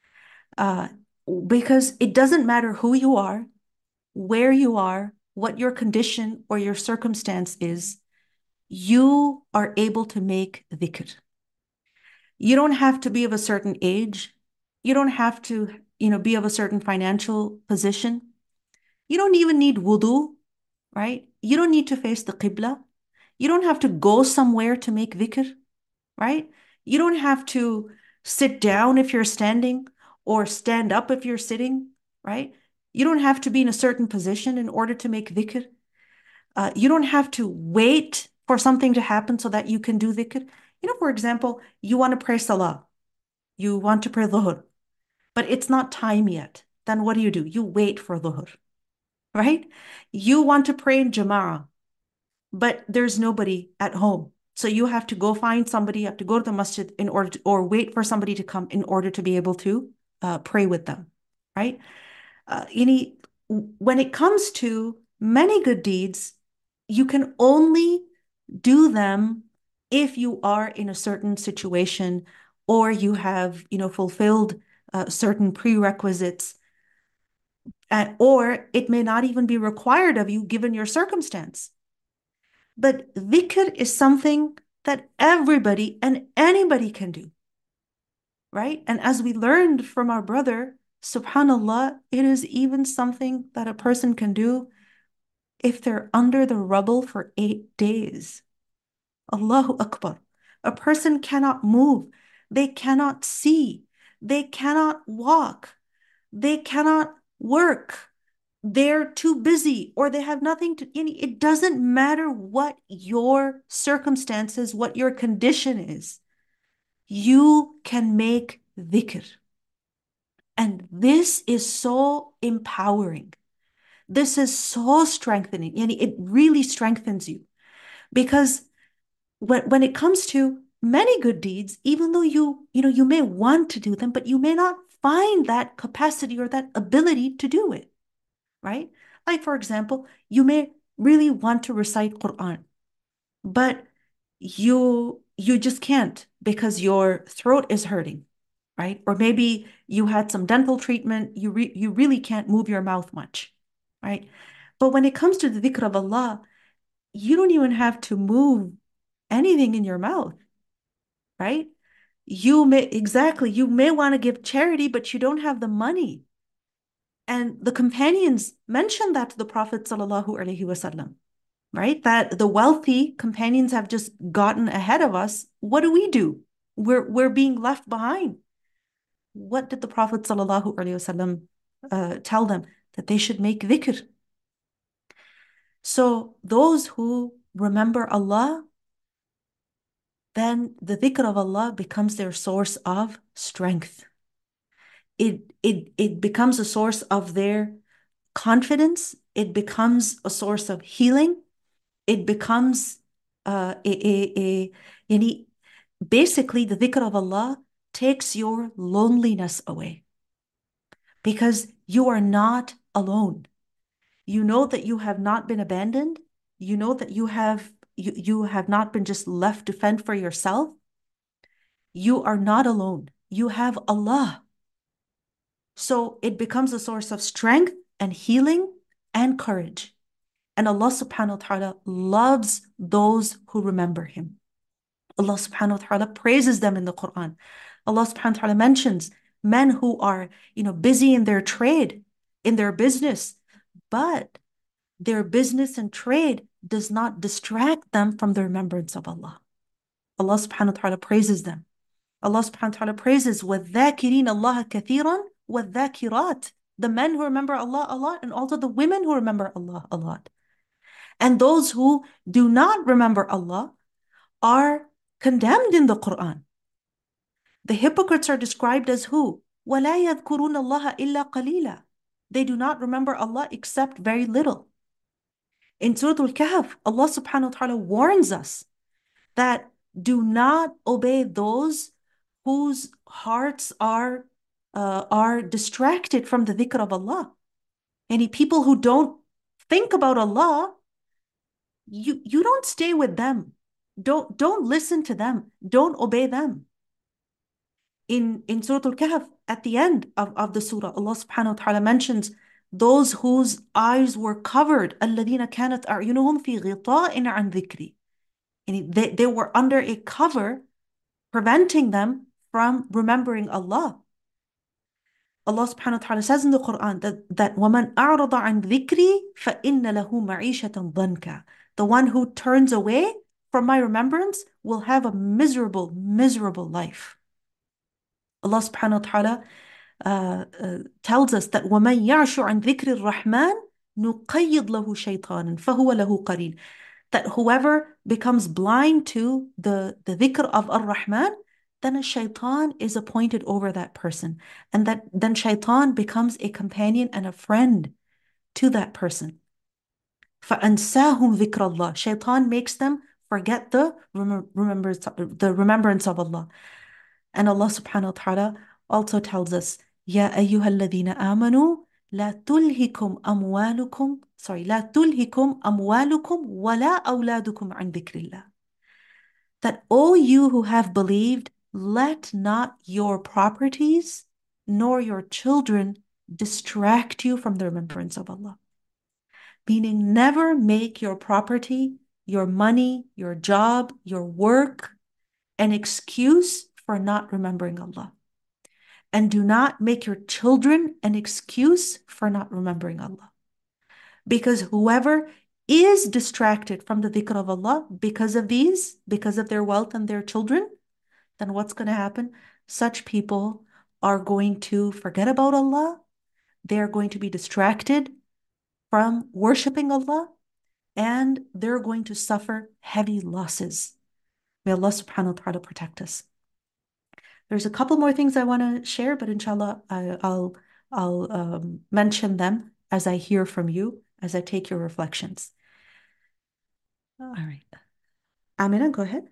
Because it doesn't matter who you are, where you are, what your condition or your circumstance is, you are able to make dhikr. You don't have to be of a certain age. You don't have to, be of a certain financial position. You don't even need wudu, right? You don't need to face the qibla. You don't have to go somewhere to make dhikr, right? You don't have to sit down if you're standing or stand up if you're sitting, right? You don't have to be in a certain position in order to make dhikr. You don't have to wait for something to happen so that you can do dhikr. For example, you want to pray salah. You want to pray dhuhr, but it's not time yet. Then what do? You wait for dhuhr, right? You want to pray in jama'ah, but there's nobody at home. So you have to go find somebody, you have to go to the masjid in order to, or wait for somebody to come in order to be able to pray with them, right? When it comes to many good deeds, you can only do them if you are in a certain situation or you have, fulfilled certain prerequisites, or it may not even be required of you given your circumstance. But dhikr is something that everybody and anybody can do, right? And as we learned from our brother, subhanallah, it is even something that a person can do if they're under the rubble for 8 days. Allahu Akbar. A person cannot move. They cannot see. They cannot walk. They cannot work. They're too busy or they have nothing to, it doesn't matter what your circumstances, what your condition is. You can make dhikr. And this is so empowering. This is so strengthening. It really strengthens you. Because when it comes to many good deeds, even though you may want to do them, but you may not find that capacity or that ability to do it, right? Like, for example, you may really want to recite Quran, but you just can't because your throat is hurting, right? Or maybe you had some dental treatment, you really can't move your mouth much, right? But when it comes to the dhikr of Allah, you don't even have to move anything in your mouth. right? You may want to give charity, but you don't have the money. And the companions mentioned that to the Prophet sallallahu alaihi wasallam, right? That the wealthy companions have just gotten ahead of us. What do? We're being left behind. What did the Prophet sallallahu alaihi wasallam tell them? That they should make dhikr. So those who remember Allah, then the dhikr of Allah becomes their source of strength. It becomes a source of their confidence. It becomes a source of healing. It becomes basically the dhikr of Allah takes your loneliness away because you are not alone. You know that you have not been abandoned. You know that you have not been just left to fend for yourself. You are not alone. You have Allah. So it becomes a source of strength and healing and courage. And Allah subhanahu wa ta'ala loves those who remember Him. Allah subhanahu wa ta'ala praises them in the Quran. Allah subhanahu wa ta'ala mentions men who are, busy in their trade, in their business, but their business and trade does not distract them from the remembrance of Allah. Allah subhanahu wa ta'ala praises them. Allah subhanahu wa ta'ala praises وَالذَّاكِرِينَ اللَّهَ كَثِيرًا وَالذَّاكِرَاتِ, the men who remember Allah a lot, and also the women who remember Allah a lot. And those who do not remember Allah are condemned in the Quran. The hypocrites are described as who? وَلَا يَذْكُرُونَ اللَّهَ إِلَّا قَلِيلًا. They do not remember Allah except very little. In Surah Al-Kahf, Allah subhanahu wa ta'ala warns us that do not obey those whose hearts are distracted from the dhikr of Allah. Any people who don't think about Allah, you don't stay with them. Don't listen to them. Don't obey them. In Surah Al-Kahf, at the end of the surah, Allah subhanahu wa ta'ala mentions those whose eyes were covered. الَّذِينَ كَانَتْ أَعْيُنُهُمْ فِي غِطَاءٍ عَنْ ذِكْرِي. They were under a cover preventing them from remembering Allah. Allah subhanahu wa ta'ala says in the Quran that وَمَنْ أَعْرَضَ عَنْ ذِكْرِي فَإِنَّ لَهُ مَعِيشَةً ضَنْكَ. The one who turns away from my remembrance will have a miserable, miserable life. Allah subhanahu wa ta'ala tells us that وَمَنْ يَعْشُ عَنْ ذِكْرِ الرَّحْمَنِ نُقَيِّضْ لَهُ شَيْطَانًا فَهُوَ لَهُ قَرِينٌ. That whoever becomes blind to the dhikr of Ar-Rahman, then a shaitan is appointed over that person. And then shaitan becomes a companion and a friend to that person. فَأَنْسَاهُمْ ذِكْرَ اللَّهِ. Shaitan makes them forget the remembrance of Allah. And Allah subhanahu wa ta'ala also tells us, يَا أَيُّهَا الَّذِينَ آمَنُوا لا تلهكم أموالكم ولا أولادكم عن ذكر الله. That all you who have believed, let not your properties nor your children distract you from the remembrance of Allah. Meaning, never make your property, your money, your job, your work an excuse for not remembering Allah. And do not make your children an excuse for not remembering Allah. Because whoever is distracted from the dhikr of Allah because of their wealth and their children, then what's going to happen? Such people are going to forget about Allah. They are going to be distracted from worshiping Allah, and they're going to suffer heavy losses. May Allah subhanahu wa ta'ala protect us. There's a couple more things I want to share, but inshallah, I'll mention them as I hear from you, as I take your reflections. All right. Amina, go ahead.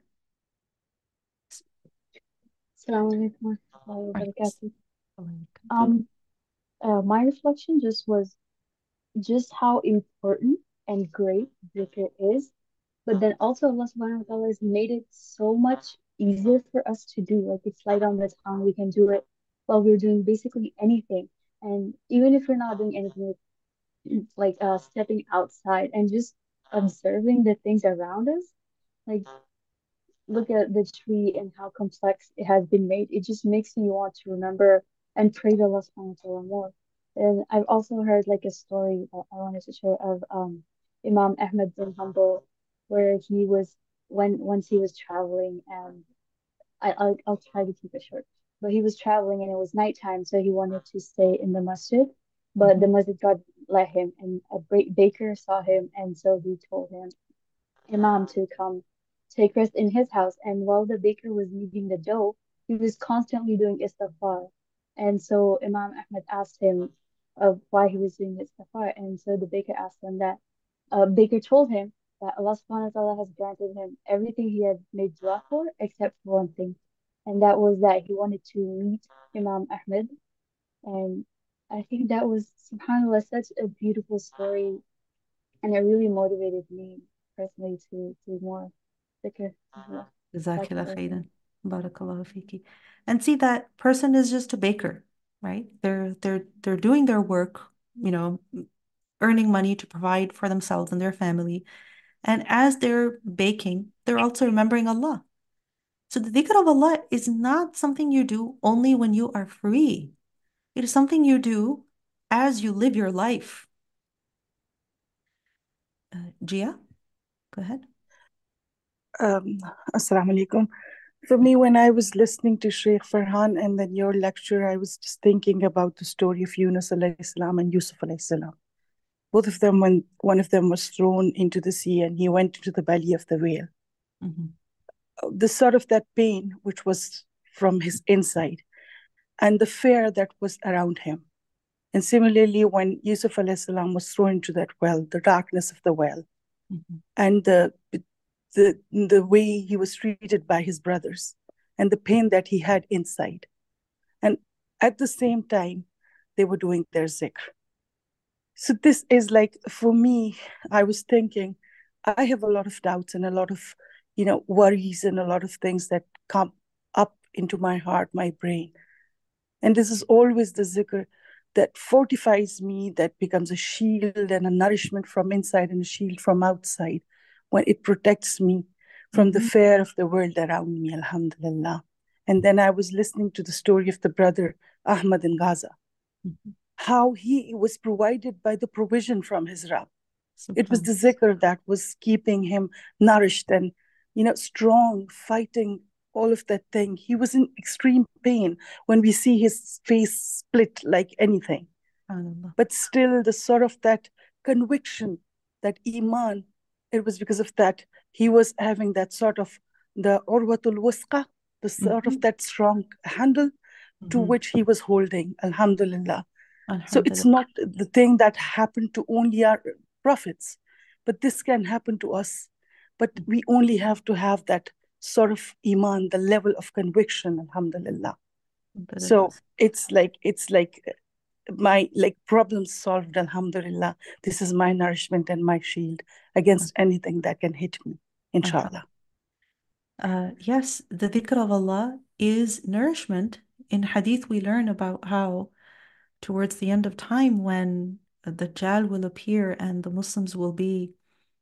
Assalamu alaikum wa rahmatullahi wa barakatuh. My reflection was how important and great dhikr is, but then also Allah subhanahu wa ta'ala has made it so much easier for us to do. Like, it's right on the tongue. We can do it while we're doing basically anything. And even if we're not doing anything, like stepping outside and just observing the things around us, like look at the tree and how complex it has been made, it just makes you want to remember and pray to Allah subhanahu wa ta'ala more. And I've also heard like a story that I wanted to share of Imam Ahmad bin Hanbal, where he was when once he was traveling, and I'll try to keep it short. But he was traveling and it was nighttime, so he wanted to stay in the masjid, but the masjid God let him, and a baker saw him, and so he told him Imam to come take rest in his house. And while the baker was kneading the dough, he was constantly doing istighfar. And so Imam Ahmad asked him of why he was doing istighfar. And so the baker asked him that, baker told him that Allah subhanahu wa ta'ala has granted him everything he had made dua for except for one thing. And that was that he wanted to meet Imam Ahmad. And I think that was, subhanAllah, such a beautiful story. And it really motivated me personally to do more dhikr. Jazakallah khairan. Barakallahu fiki. And see, that person is just a baker, right? They're doing their work, earning money to provide for themselves and their family. And as they're baking, they're also remembering Allah. So the dhikr of Allah is not something you do only when you are free. It is something you do as you live your life. Gia, go ahead. Assalamu alaikum. For me, when I was listening to Sheikh Farhan and then your lecture, I was just thinking about the story of Yunus alayhi salam and Yusuf alayhi salam. Both of them, when one of them was thrown into the sea and he went into the belly of the whale. The sort of that pain which was from his inside and the fear that was around him. And similarly, when Yusuf alayhi salam was thrown into that well, the darkness of the well, and the way he was treated by his brothers and the pain that he had inside. And at the same time, they were doing their zikr. So this is like, for me, I was thinking, I have a lot of doubts and a lot of, worries and a lot of things that come up into my heart, my brain. And this is always the zikr that fortifies me, that becomes a shield and a nourishment from inside and a shield from outside, when it protects me from the fear of the world around me, alhamdulillah. And then I was listening to the story of the brother Ahmad in Gaza, how he was provided by the provision from his Rabb. It was the zikr that was keeping him nourished and, strong, fighting all of that thing. He was in extreme pain when we see his face split like anything. But still the sort of that conviction, that iman, it was because of that he was having that sort of the urwatul wusqa, the sort of that strong handle to which he was holding, alhamdulillah. So it's not the thing that happened to only our prophets, but this can happen to us. But we only have to have that sort of iman, the level of conviction, alhamdulillah. So it's like my problem solved, alhamdulillah. This is my nourishment and my shield against anything that can hit me, inshallah. Yes, the dhikr of Allah is nourishment. In hadith, we learn about how towards the end of time, when the Dajjal will appear and the Muslims will be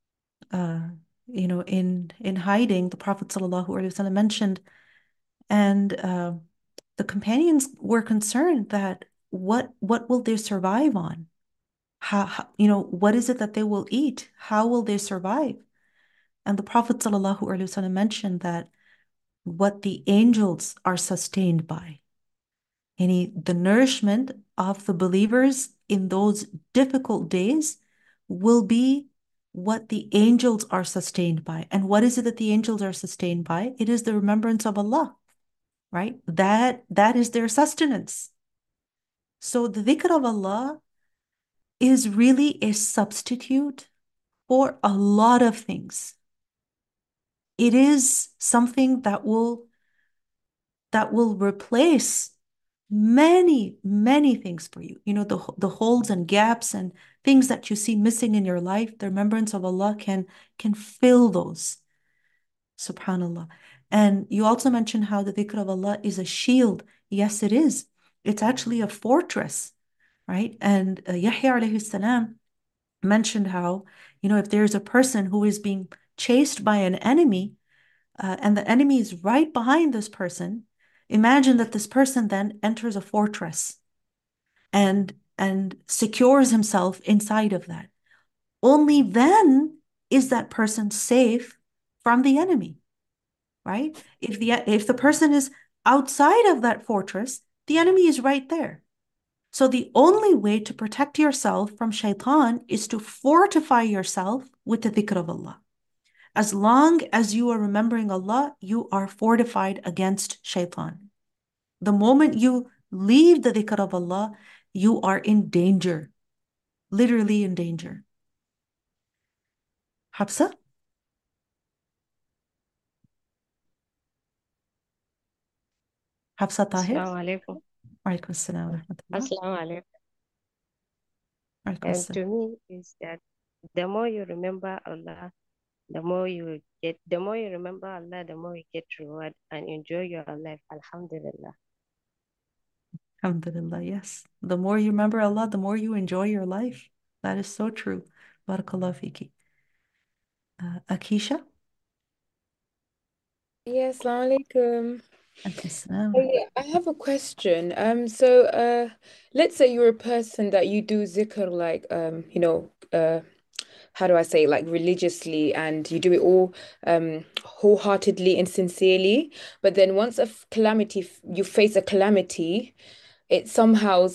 in hiding, the Prophet ﷺ mentioned, and the companions were concerned that what will they survive on? How what is it that they will eat? How will they survive? And the Prophet ﷺ mentioned that what the angels are sustained by, the nourishment of the believers in those difficult days will be what the angels are sustained by. And what is it that the angels are sustained by? It is the remembrance of Allah, right? That is their sustenance. So the dhikr of Allah is really a substitute for a lot of things. It is something that will replace many, many things for you. The holes and gaps and things that you see missing in your life, the remembrance of Allah can fill those. Subhanallah. And you also mentioned how the dhikr of Allah is a shield. Yes, it is. It's actually a fortress, right? And Yahya alayhi salam mentioned how, if there's a person who is being chased by an enemy, and the enemy is right behind this person, imagine that this person then enters a fortress and secures himself inside of that. Only then is that person safe from the enemy, right? If the person is outside of that fortress, the enemy is right there. So the only way to protect yourself from shaitan is to fortify yourself with the dhikr of Allah. As long as you are remembering Allah, you are fortified against shaitan. The moment you leave the dhikr of Allah, you are in danger, literally in danger. Hafsa? Hafsa Tahir? Assalamu alaikum. Alaikum assalam wa rahmatullah. Assalamu alaikum. Alaikum And assalam. to me is that the more you remember Allah, the more you remember Allah, the more you get reward and enjoy your life. Alhamdulillah. Alhamdulillah, yes. The more you remember Allah, the more you enjoy your life. That is so true. Barakallah fiki. Akisha? Yes, assalamu alaikum. Alaikum assalam. Yeah, I have a question. Let's say you're a person that you do zikr like how do I say, like religiously, and you do it all wholeheartedly and sincerely, but then once you face a calamity, it somehow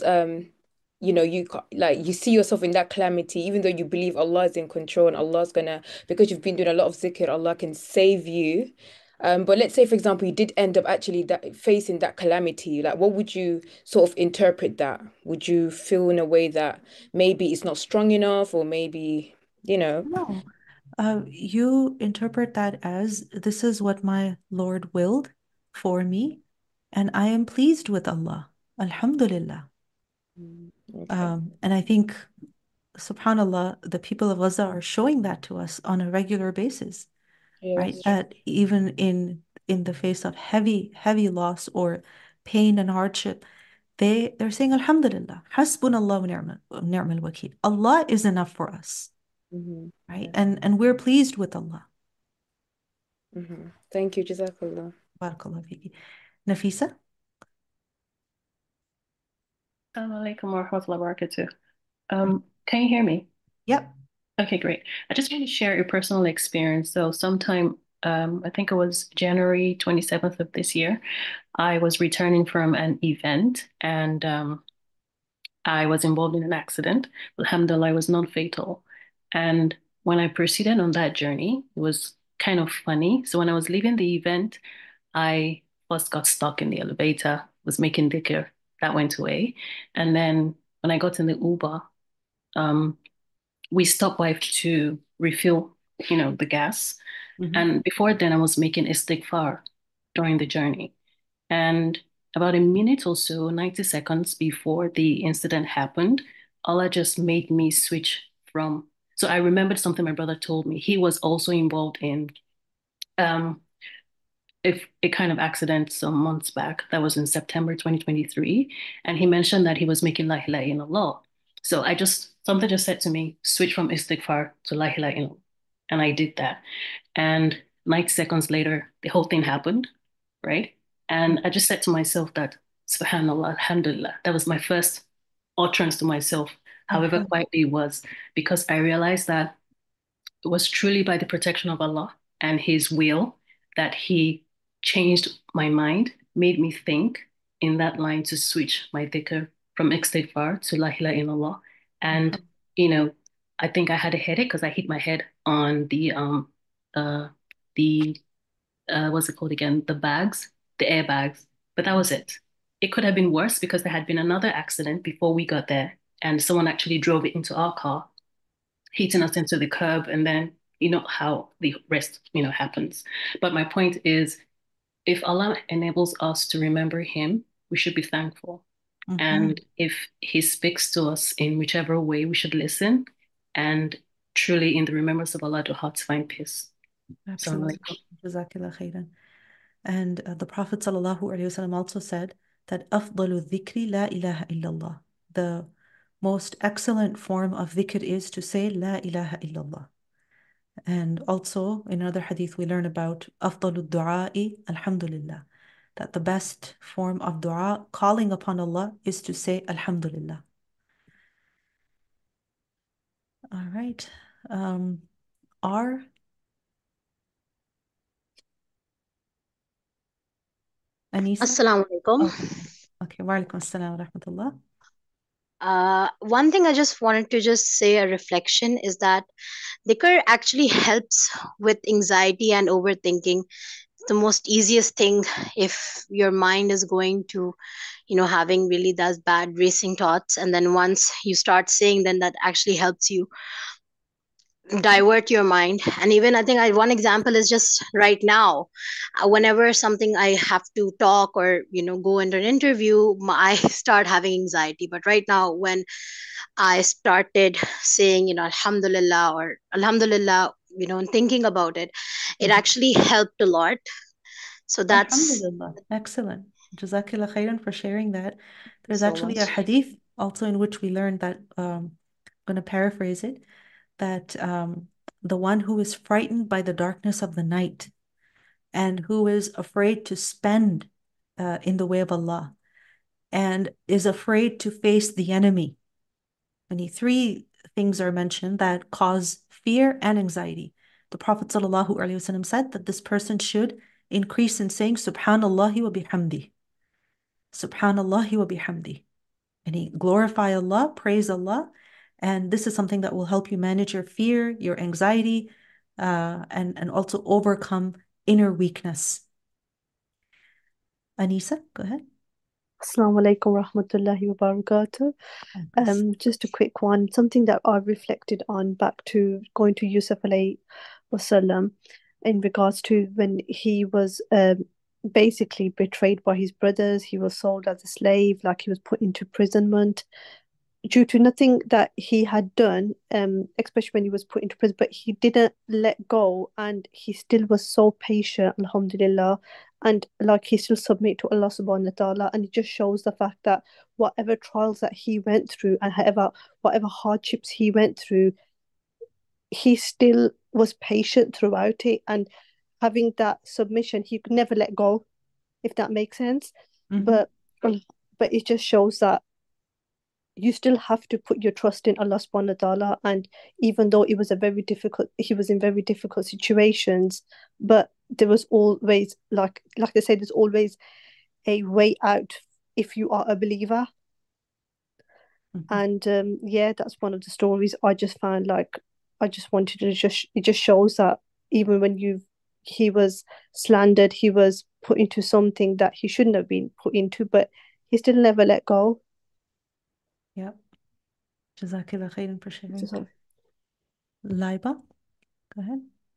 you see yourself in that calamity, even though you believe Allah is in control and Allah's gonna, because you've been doing a lot of zikr, Allah can save you. But let's say, for example, you did end up actually facing that calamity. Like, what would you sort of interpret that? Would you feel in a way that maybe it's not strong enough, or maybe, No. You interpret that as, this is what my Lord willed for me, and I am pleased with Allah. Alhamdulillah. Okay. And I think, subhanAllah, the people of Gaza are showing that to us on a regular basis, right? Yes. That even in the face of heavy loss or pain and hardship, they're saying Alhamdulillah, Hasbunallah wa ni'mal wakil. Allah is enough for us, right? And we're pleased with Allah. Thank you, Jazakallah. Barakallah fiki. Nafisa? Assalamu alaikum wa rahmatullahi wa barakatuh. Can you hear me? Yep. Okay, great. I just want to share a personal experience. So sometime, I think it was January 27th of this year, I was returning from an event, and I was involved in an accident. Alhamdulillah, it was non-fatal. And when I proceeded on that journey, it was kind of funny. So when I was leaving the event, I first got stuck in the elevator, was making dhikr. That went away. And then when I got in the Uber, we stopped by to refill, the gas. And before then, I was making istighfar during the journey. And about a minute or so, 90 seconds before the incident happened, Allah just made me switch from. So I remembered something my brother told me. He was also involved in a kind of accident some months back. That was in September 2023. And he mentioned that he was making La ilaha illallah. So something just said to me, switch from istighfar to La ilaha illallah. And I did that. And 90 seconds later, the whole thing happened, right? And I just said to myself that, subhanallah, alhamdulillah, that was my first utterance to myself, however quietly it was, because I realized that it was truly by the protection of Allah and His will that He changed my mind, made me think in that line to switch my dhikr from istighfar to la ilaha illallah. And, I think I had a headache because I hit my head on the what's it called again? The airbags. But that was it. It could have been worse because there had been another accident before we got there, and someone actually drove it into our car, hitting us into the curb, and then you know how the rest, happens. But my point is, if Allah enables us to remember Him, we should be thankful. And if He speaks to us in whichever way, we should listen. And truly, in the remembrance of Allah, do hearts find peace. Absolutely. Jazakallah khairan. And the Prophet ﷺ also said that أفضل الذكر لا إله إلا الله. The most excellent form of dhikr is to say La ilaha illallah. And also in another hadith, we learn about أفضل الدعاء alhamdulillah, that the best form of dua, calling upon Allah, is to say alhamdulillah. All right. R. Anisa? Assalamu alaikum. Okay. Wa alaikum assalam wa rahmatullah. One thing I just wanted to just say a reflection is that dhikr actually helps with anxiety and overthinking. It's the most easiest thing if your mind is going to, having really those bad racing thoughts, and then once you start saying, then that actually helps you divert your mind. And even I think one example is just right now, whenever something I have to talk or go into an interview, I start having anxiety. But right now, when I started saying alhamdulillah or alhamdulillah, and thinking about it, it actually helped a lot. So that's Alhamdulillah. Excellent. Jazakallah khairan for sharing that. There's so actually a much. hadith also in which we learned that, I'm going to paraphrase it, that the one who is frightened by the darkness of the night and who is afraid to spend in the way of Allah and is afraid to face the enemy. And three things are mentioned that cause fear and anxiety. The Prophet ﷺ said that this person should increase in saying Subhanallah wa bihamdi. Subhanallah wa bihamdi. And he glorify Allah, praise Allah. And this is something that will help you manage your fear, your anxiety, and also overcome inner weakness. Anisa, go ahead. Assalamu alaikum rahmatullahi wa barakatuh. Just a quick one, something that I reflected on back to going to Yusuf alayhi wasallam in regards to when he was basically betrayed by his brothers. He was sold as a slave, like he was put into imprisonment due to nothing that he had done, especially when he was put into prison, but he didn't let go and he still was so patient, alhamdulillah, and like he still submit to Allah subhanahu wa ta'ala. And it just shows the fact that whatever trials that he went through and whatever hardships he went through, he still was patient throughout it, and having that submission, he could never let go, if that makes sense. But it just shows that you still have to put your trust in Allah subhanahu wa ta'ala. And even though he was in very difficult situations, but there was always, like I said, there's always a way out if you are a believer. And that's one of the stories I just found, like, I just wanted to it just shows that even when he was slandered, he was put into something that he shouldn't have been put into, but he still never let go. Yep. Jazakallah khairan for sharing. Laiba, go ahead.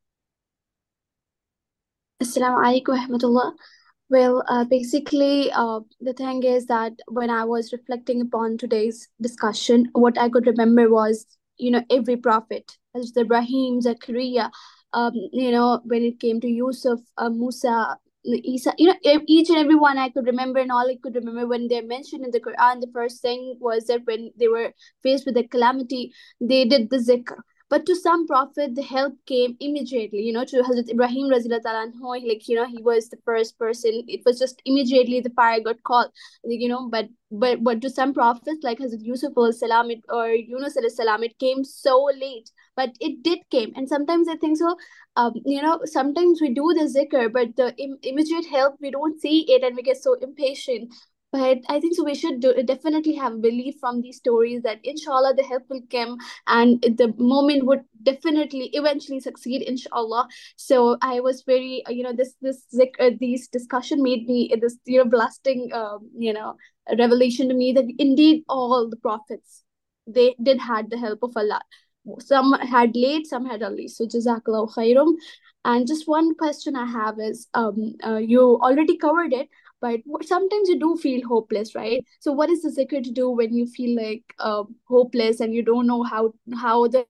Assalamu alaikum wa rahmatullah. Well, basically, the thing is that when I was reflecting upon today's discussion, what I could remember was, every prophet, as Ibrahim, Zakaria, when it came to Yusuf, Musa, Isa, each and every one I could remember, and all I could remember when they're mentioned in the Quran, the first thing was that when they were faced with a calamity, they did the zikr. But to some prophet, the help came immediately, to Hazrat Ibrahim Razila anhu, he was the first person. It was just immediately the fire got called, but to some prophets like Hazrat Yusuf salam or Yunus salam, it came so late, but it did came. And sometimes I think so, sometimes we do the zikr, but the immediate help, we don't see it and we get so impatient. But I think so we should definitely have belief from these stories that inshallah the help will come and the moment would definitely eventually succeed, inshallah. So I was very this discussion made me this blasting revelation to me that indeed all the prophets, they did had the help of Allah. Some had late, some had early. So jazakallahu khairum. And just one question I have is, you already covered it, but sometimes you do feel hopeless, right? So what is the zikr to do when you feel like hopeless and you don't know how the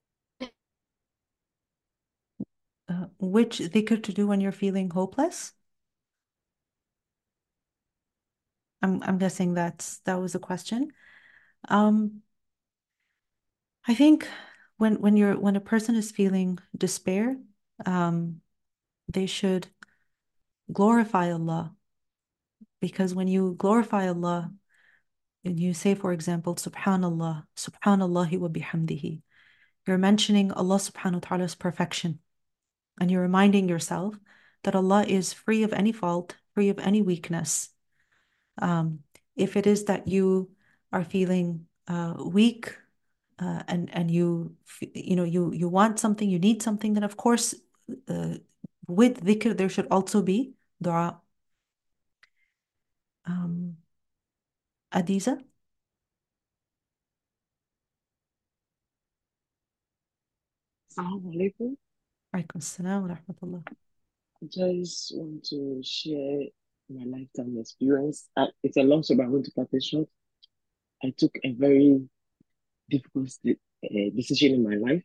which dhikr to do when you're feeling hopeless? I'm guessing that was a question. I think when a person is feeling despair, they should glorify Allah, because when you glorify Allah and you say, for example, Subhanallah, Subhanallahi wa bihamdihi, you're mentioning Allah subhanahu wa ta'ala's perfection, and you're reminding yourself that Allah is free of any fault, free of any weakness. If it is that you are feeling weak, and you want something, you need something, then of course with dhikr there should also be dua. Adiza? Assalamu alaikum. Alaikum assalam wa rahmatullah. I just want to share my lifetime experience. It's a long story, but I want to cut it short. I took a very difficult decision in my life.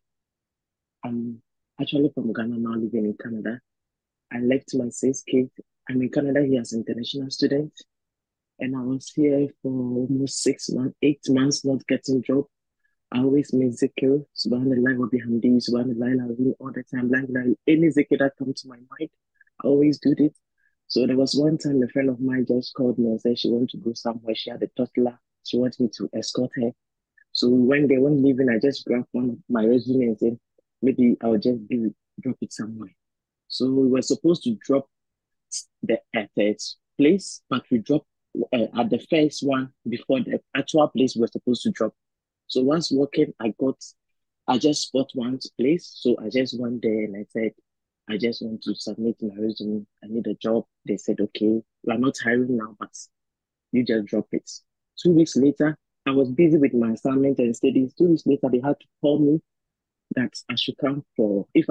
I'm actually from Ghana, now living in Canada. I left my sis kid. I'm in Canada here as an international student, and I was here for almost 6 months, 8 months, not getting job. I always make zikr, subhanallah wa bihamdi, subhanallah al-azim, all the time, like any zikr that comes to my mind, I always do it. So there was one time a friend of mine just called me and said she wanted to go somewhere. She had a toddler. She wanted me to escort her. So when they weren't leaving, I just grabbed one of my resume and said, maybe I'll just drop it somewhere. So we were supposed to drop at the place, but we dropped at the first one before the actual place we were supposed to drop. So once walking, I just spot one place. So I just went there and I said, I just want to submit my resume. I need a job. They said, okay, we're not hiring now, but you just drop it. 2 weeks later, I was busy with my assignment and studies. 2 weeks later, they had to call me that I should come for, if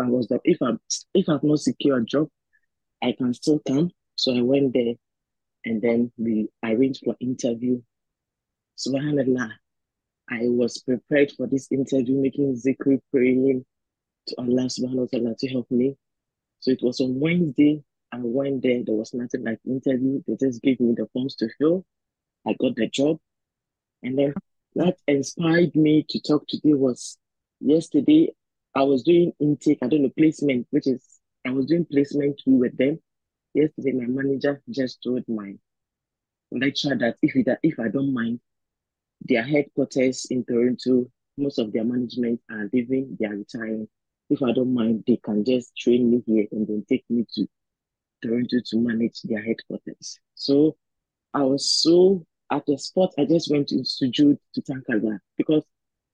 I've not secured a job, I can still come. So I went there and then we arranged for interview. Subhanallah. I was prepared for this interview, making zikr, praying to Allah subhanahu wa ta'ala to help me. So it was on Wednesday. I went there. There was nothing like interview. They just gave me the forms to fill. I got the job. And then what inspired me to talk today was yesterday I was doing intake, placement, I was doing placement too with them. Yesterday, my manager just told my lecturer that if I don't mind, their headquarters in Toronto, most of their management are leaving, they are retiring. If I don't mind, they can just train me here and then take me to Toronto to manage their headquarters. So I was so at the spot, I just went to sujood to thank Allah because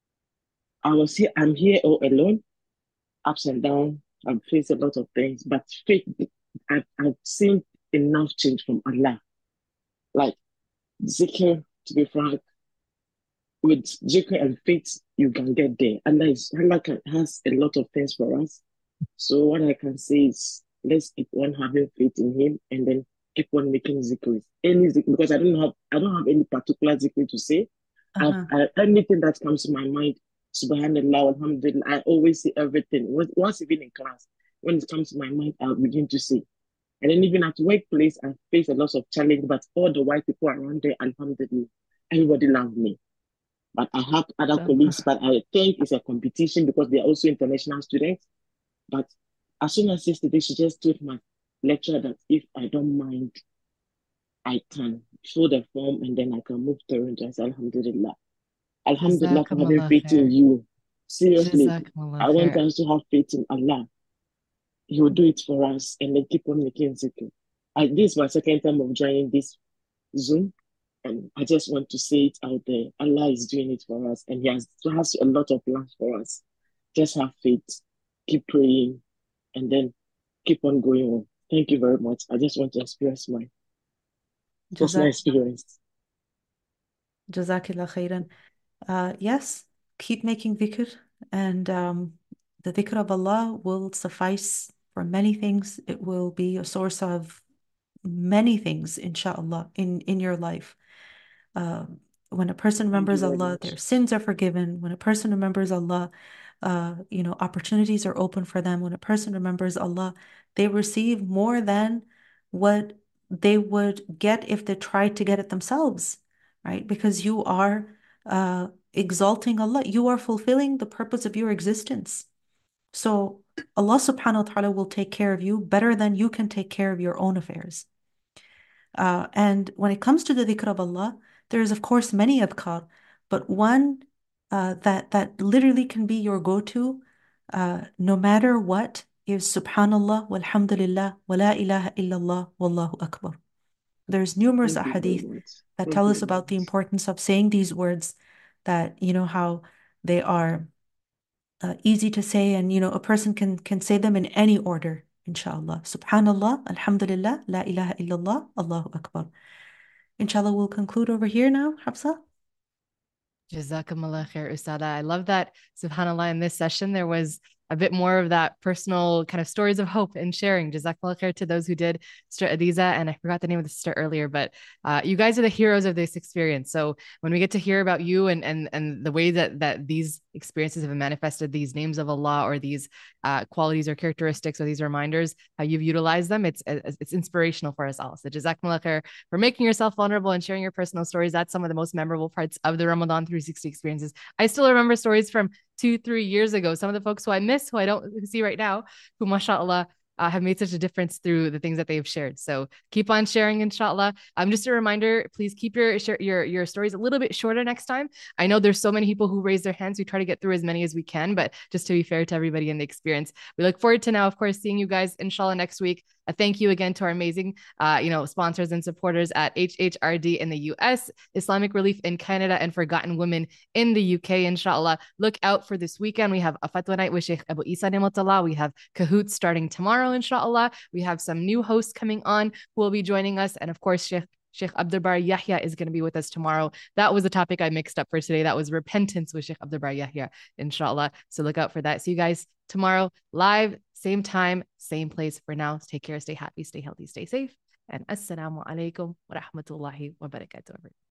I'm here all alone, ups and downs. I've faced a lot of things, but faith, I've seen enough change from Allah. Like zikr, to be frank, with zikr and faith, you can get there. Allah has a lot of things for us. So what I can say is let's keep on having faith in Him and then keep on making zikr. Any zikr, because I don't have any particular zikr to say. Anything that comes to my mind, subhanallah, alhamdulillah, I always say everything. Once even in class, when it comes to my mind, I'll begin to say. And then even at workplace, I face a lot of challenge, but all the white people around there, alhamdulillah, everybody loves me. But I have other colleagues, but I think it's a competition because they're also international students. But as soon as yesterday, she just told my lecturer that if I don't mind, I can fill the form and then I can move to Toronto. I said, alhamdulillah. Alhamdulillah for having faith in you. Seriously, I want us to have faith in Allah. He will do it for us and then keep on making zikr. This is my second time of joining this Zoom. And I just want to say it out there. Allah is doing it for us and He has a lot of plans for us. Just have faith, keep praying, and then keep on going on. Thank you very much. I just want to express my personal experience. Jazakillah khairan. Yes, keep making dhikr, and the dhikr of Allah will suffice for many things. It will be a source of many things, inshallah, in your life. When a person remembers Allah, their sins are forgiven. When a person remembers Allah, opportunities are open for them. When a person remembers Allah, they receive more than what they would get if they tried to get it themselves, right? Because you are exalting Allah. You are fulfilling the purpose of your existence. So Allah subhanahu wa ta'ala will take care of you better than you can take care of your own affairs. And when it comes to the dhikr of Allah, there is of course many adhkar, but one that literally can be your go-to no matter what is Subhanallah, walhamdulillah, wa la ilaha illallah, wallahu akbar. There's numerous Thank you very ahadith much. that Thank tell you us very about the much. importance of saying these words, that how they are easy to say, and a person can say them in any order, inshallah. Subhanallah, alhamdulillah, la ilaha illallah, Allahu akbar. Inshallah, we'll conclude over here now, Hafsa. Jazakumullah khair, Ustada. I love that, subhanAllah, in this session, there was a bit more of that personal kind of stories of hope and sharing. Jazakumullah khair to those who did, Sister Adiza, and I forgot the name of the sister earlier, but you guys are the heroes of this experience. So when we get to hear about you and the way that these experiences have manifested these names of Allah, or these qualities or characteristics, or these reminders, how you've utilized them, it's inspirational for us all. So Jazakumullah khair for making yourself vulnerable and sharing your personal stories. That's some of the most memorable parts of the Ramadan 360 experiences. I still remember stories from 2-3 years ago. Some of the folks who I miss, who I don't see right now, who mashallah have made such a difference through the things that they've shared. So keep on sharing, inshallah. Just a reminder, please keep your stories a little bit shorter next time. I know there's so many people who raise their hands. We try to get through as many as we can, but just to be fair to everybody in the experience, we look forward to now, of course, seeing you guys, inshallah, next week. A thank you again to our amazing, sponsors and supporters at HHRD in the US, Islamic Relief in Canada, and Forgotten Women in the UK, inshallah. Look out for this weekend. We have a fatwa night with Sheikh Abu Isa Ni'matullah. We have Kahoots starting tomorrow, inshallah. We have some new hosts coming on who will be joining us. And of course, Sheikh Abdul-Bari Yahya is going to be with us tomorrow. That was a topic I mixed up for today. That was repentance with Sheikh Abdul-Bari Yahya, inshallah. So look out for that. See you guys tomorrow, live, same time, same place. For now, take care, stay happy, stay healthy, stay safe. And assalamu alaikum wa rahmatullahi wa barakatuh.